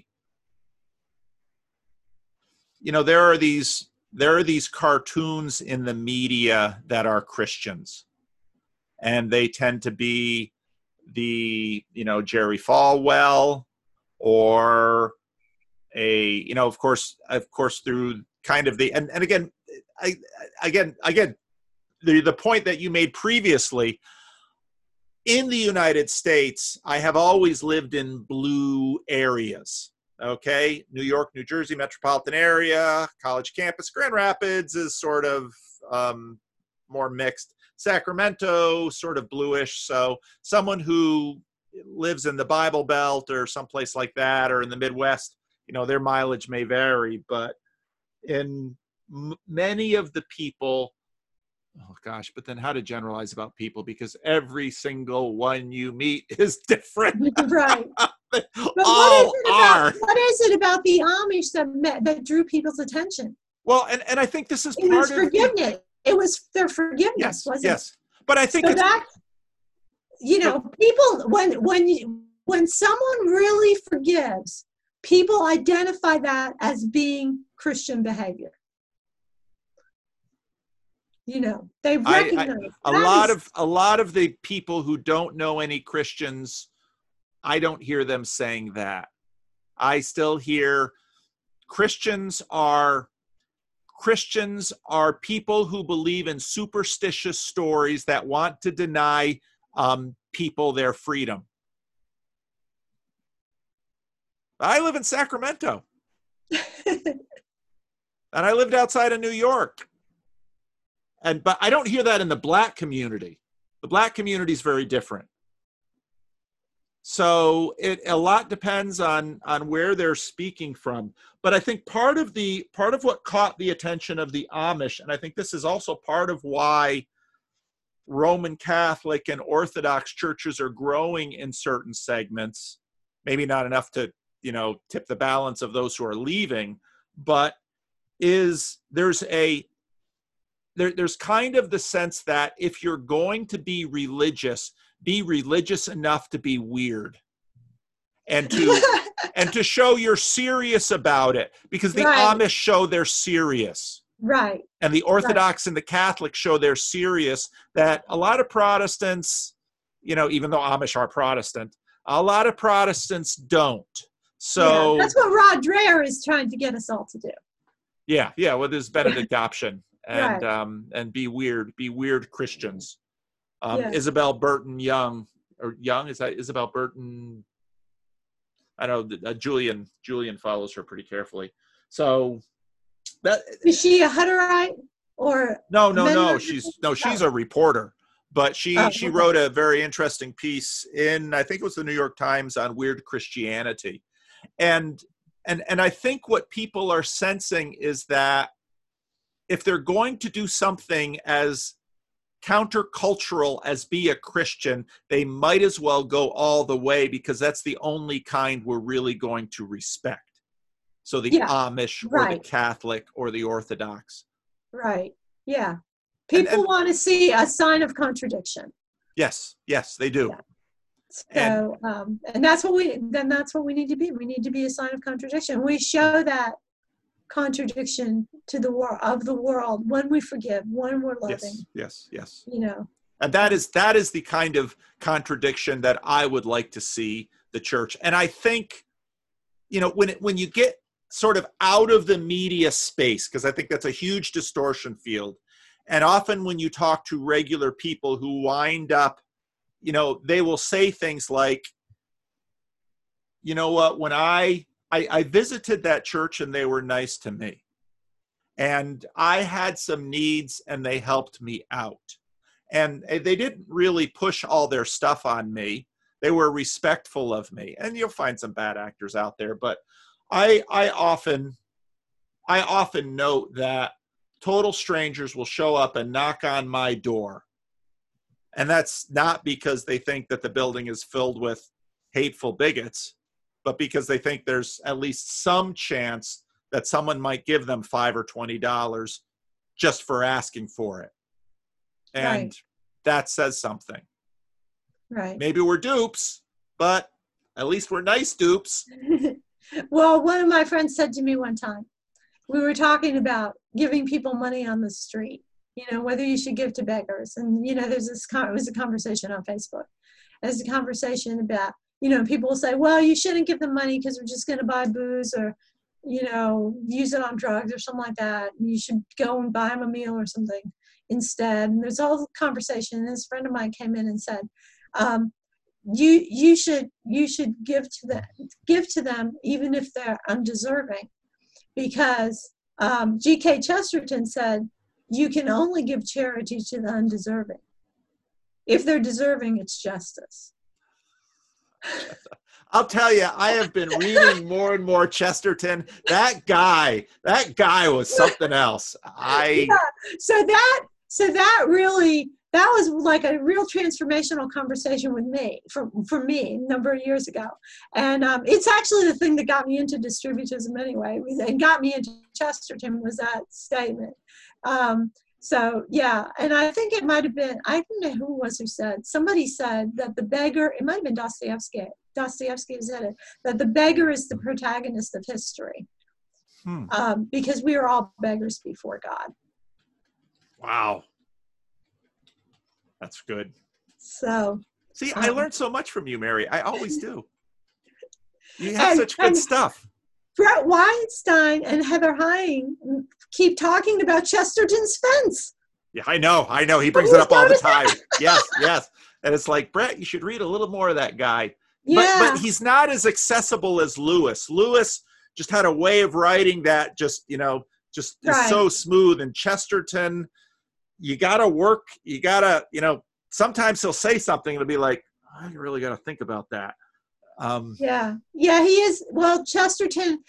you know, there are these, there are these cartoons in the media that are Christians, and they tend to be the, you know, Jerry Falwell, or a, you know, of course, of course, through kind of the, and, and again, I, again, again, the, the point that you made previously, in the United States, I have always lived in blue areas. Okay, New York, New Jersey metropolitan area, college campus. Grand Rapids is sort of um, more mixed. Sacramento, sort of bluish. So someone who lives in the Bible Belt or someplace like that, or in the Midwest, you know, their mileage may vary. But in m- many of the people, oh gosh, but then how to generalize about people, because every single one you meet is different. Right. But All what is it are. about, what is it about the Amish that met, that drew people's attention? Well, and, and I think this is It part was of forgiveness. The, it was their forgiveness, yes, wasn't yes. it? But I think so it's that, you know, people, when when you, when someone really forgives, people identify that as being Christian behavior. You know, they recognize I, I, a lot is, of a lot of the people who don't know any Christians, I don't hear them saying that. I still hear Christians are Christians are people who believe in superstitious stories that want to deny um, people their freedom. I live in Sacramento. And I lived outside of New York. And but I don't hear that in the Black community. The Black community is very different. So it a lot depends on on where they're speaking from. But I think part of the part of what caught the attention of the Amish, and I think this is also part of why Roman Catholic and Orthodox churches are growing in certain segments, maybe not enough to, you know, tip the balance of those who are leaving, but is there's a there, there's kind of the sense that if you're going to be religious, be religious enough to be weird and to and to show you're serious about it, because the right. Amish show they're serious. Right. And the Orthodox right. and the Catholic show they're serious, that a lot of Protestants, you know, even though Amish are Protestant, a lot of Protestants don't. So yeah, that's what Rod Dreher is trying to get us all to do. Yeah, yeah, with his Benedict option. And right. um, and be weird, be weird Christians. Um, yeah. Isabel Burton Young, or Young, is that Isabel Burton? I don't know, uh, Julian, Julian follows her pretty carefully. So that is she a Hutterite or no, no, no. She's no, she's oh. a reporter, but she oh, she okay. wrote a very interesting piece in, I think it was the New York Times, on weird Christianity, and and and I think what people are sensing is that if they're going to do something as countercultural as be a Christian, they might as well go all the way, because that's the only kind we're really going to respect. So the yeah, Amish or right. the Catholic or the Orthodox. Right. Yeah. People and, and, want to see a sign of contradiction. Yes. Yes, they do. Yeah. So, and, um, and that's what we, then that's what we need to be. We need to be a sign of contradiction. We show that contradiction to the world of the world when we forgive, when we're loving. Yes, yes, yes. You know. And that is that is the kind of contradiction that I would like to see the church. And I think, you know, when it, when you get sort of out of the media space, because I think that's a huge distortion field. And often when you talk to regular people who wind up, you know, they will say things like, you know what, when I I, I visited that church and they were nice to me. And I had some needs and they helped me out. And they didn't really push all their stuff on me. They were respectful of me. And you'll find some bad actors out there. But I, I often, I often note that total strangers will show up and knock on my door. And that's not because they think that the building is filled with hateful bigots, but because they think there's at least some chance that someone might give them five or twenty dollars just for asking for it. And right. that says something. Right. Maybe we're dupes, but at least we're nice dupes. Well, one of my friends said to me one time, we were talking about giving people money on the street, you know, whether you should give to beggars. And, you know, there's this, it was a conversation on Facebook. There's a conversation about, you know, people will say, well, you shouldn't give them money because we're just going to buy booze, or, you know, use it on drugs or something like that. You should go and buy them a meal or something instead. And there's all the conversation. And this friend of mine came in and said, um, you you should you should give to them give to them even if they're undeserving, because um, G K Chesterton said you can only give charity to the undeserving. If they're deserving, it's justice. I'll tell you, I have been reading more and more Chesterton. That guy, that guy was something else. I yeah. So that so that really that was like a real transformational conversation with me for for me a number of years ago, and um, it's actually the thing that got me into distributism anyway. And got me into Chesterton was that statement. Um, So yeah, and I think it might have been, I don't know who it was who said, somebody said that the beggar, it might have been Dostoevsky, Dostoevsky said it, that the beggar is the protagonist of history. Hmm. Um, because we are all beggars before God. Wow. That's good. So. See, um, I learned so much from you, Mary. I always do. You have and, such good and, stuff. Brett Weinstein and Heather Heying keep talking about Chesterton's fence. Yeah, I know. I know. He brings it up all the time. Yes, yes. And it's like, Brett, you should read a little more of that guy. Yeah. But, but he's not as accessible as Lewis. Lewis just had a way of writing that just, you know, just right. is so smooth. And Chesterton, you got to work. You got to, you know, sometimes he'll say something and it'll be like, I really got to think about that. Um, yeah, yeah, he is. Well, Chesterton,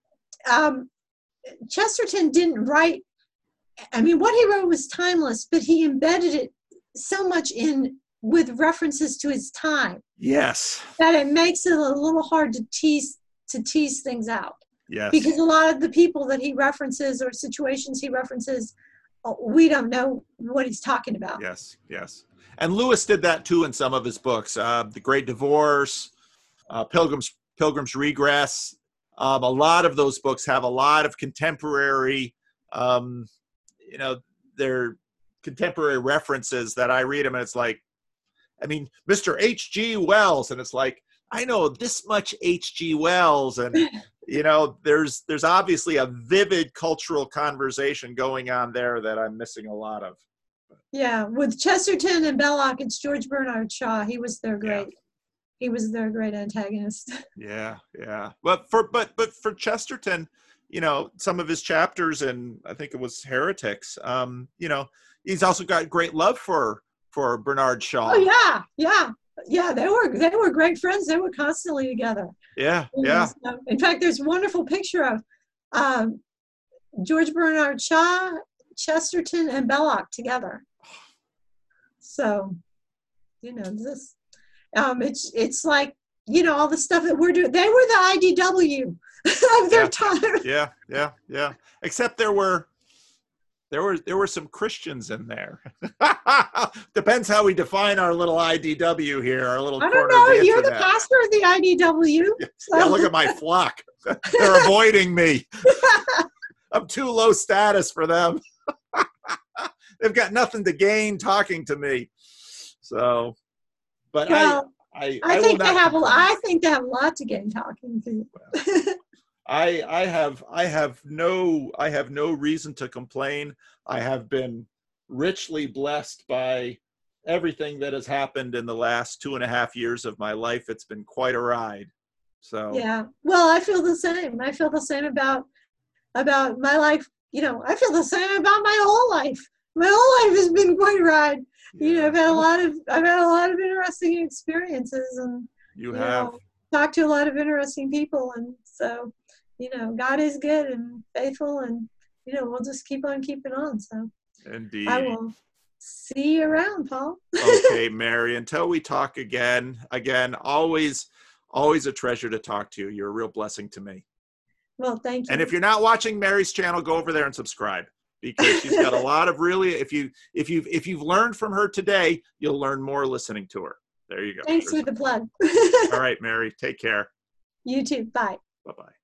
um, Chesterton didn't write. I mean, what he wrote was timeless, but he embedded it so much in with references to his time. Yes. That it makes it a little hard to tease to tease things out. Yes. Because a lot of the people that he references or situations he references, we don't know what he's talking about. Yes, yes. And Lewis did that too in some of his books. Uh, The Great Divorce. Uh, Pilgrim's Pilgrim's Regress. Um, a lot of those books have a lot of contemporary, um, you know, they're contemporary references that I read them and it's like, I mean, Mister H G Wells, and it's like, I know this much H G Wells, and you know, there's there's obviously a vivid cultural conversation going on there that I'm missing a lot of. Yeah, with Chesterton and Belloc, it's George Bernard Shaw. He was their great. Yeah. He was their great antagonist. Yeah, yeah. But for but but for Chesterton, you know, some of his chapters, and I think it was Heretics. Um, you know, he's also got great love for for Bernard Shaw. Oh yeah, yeah, yeah. They were they were great friends. They were constantly together. Yeah, You yeah. know, so- in fact, there's a wonderful picture of um, George Bernard Shaw, Chesterton, and Belloc together. So, you know, this. Um, it's it's like, you know, all the stuff that we're doing. They were the I D W of their Yeah. time. Yeah, yeah, yeah. Except there were there were there were some Christians in there. Depends how we define our little I D W here, our little I corner don't know. of the You're the internet. pastor of the I D W. So. Yeah, look at my flock. They're avoiding me. I'm too low status for them. They've got nothing to gain talking to me. So, but well, I, I, I, I think will they not have a, complain. I think they have a lot to gain talking to. I I have I have no I have no reason to complain. I have been richly blessed by everything that has happened in the last two and a half years of my life. It's been quite a ride. So Yeah. Well, I feel the same. I feel the same about about my life. You know, I feel the same about my whole life. My whole life has been quite a ride. You know, I've had a lot of I've had a lot of interesting experiences, and you you have know, talked to a lot of interesting people, and so you know, God is good and faithful, and you know, we'll just keep on keeping on. So indeed. I will see you around, Paul. Okay, Mary. Until we talk again, again, always, always a treasure to talk to you. You're a real blessing to me. Well, thank you. And if you're not watching Mary's channel, go over there and subscribe, because she's got a lot of really, if you if you if you've learned from her today, you'll learn more listening to her. There you go. Thanks for the plug. All right, Mary. Take care. You too. Bye. Bye-bye.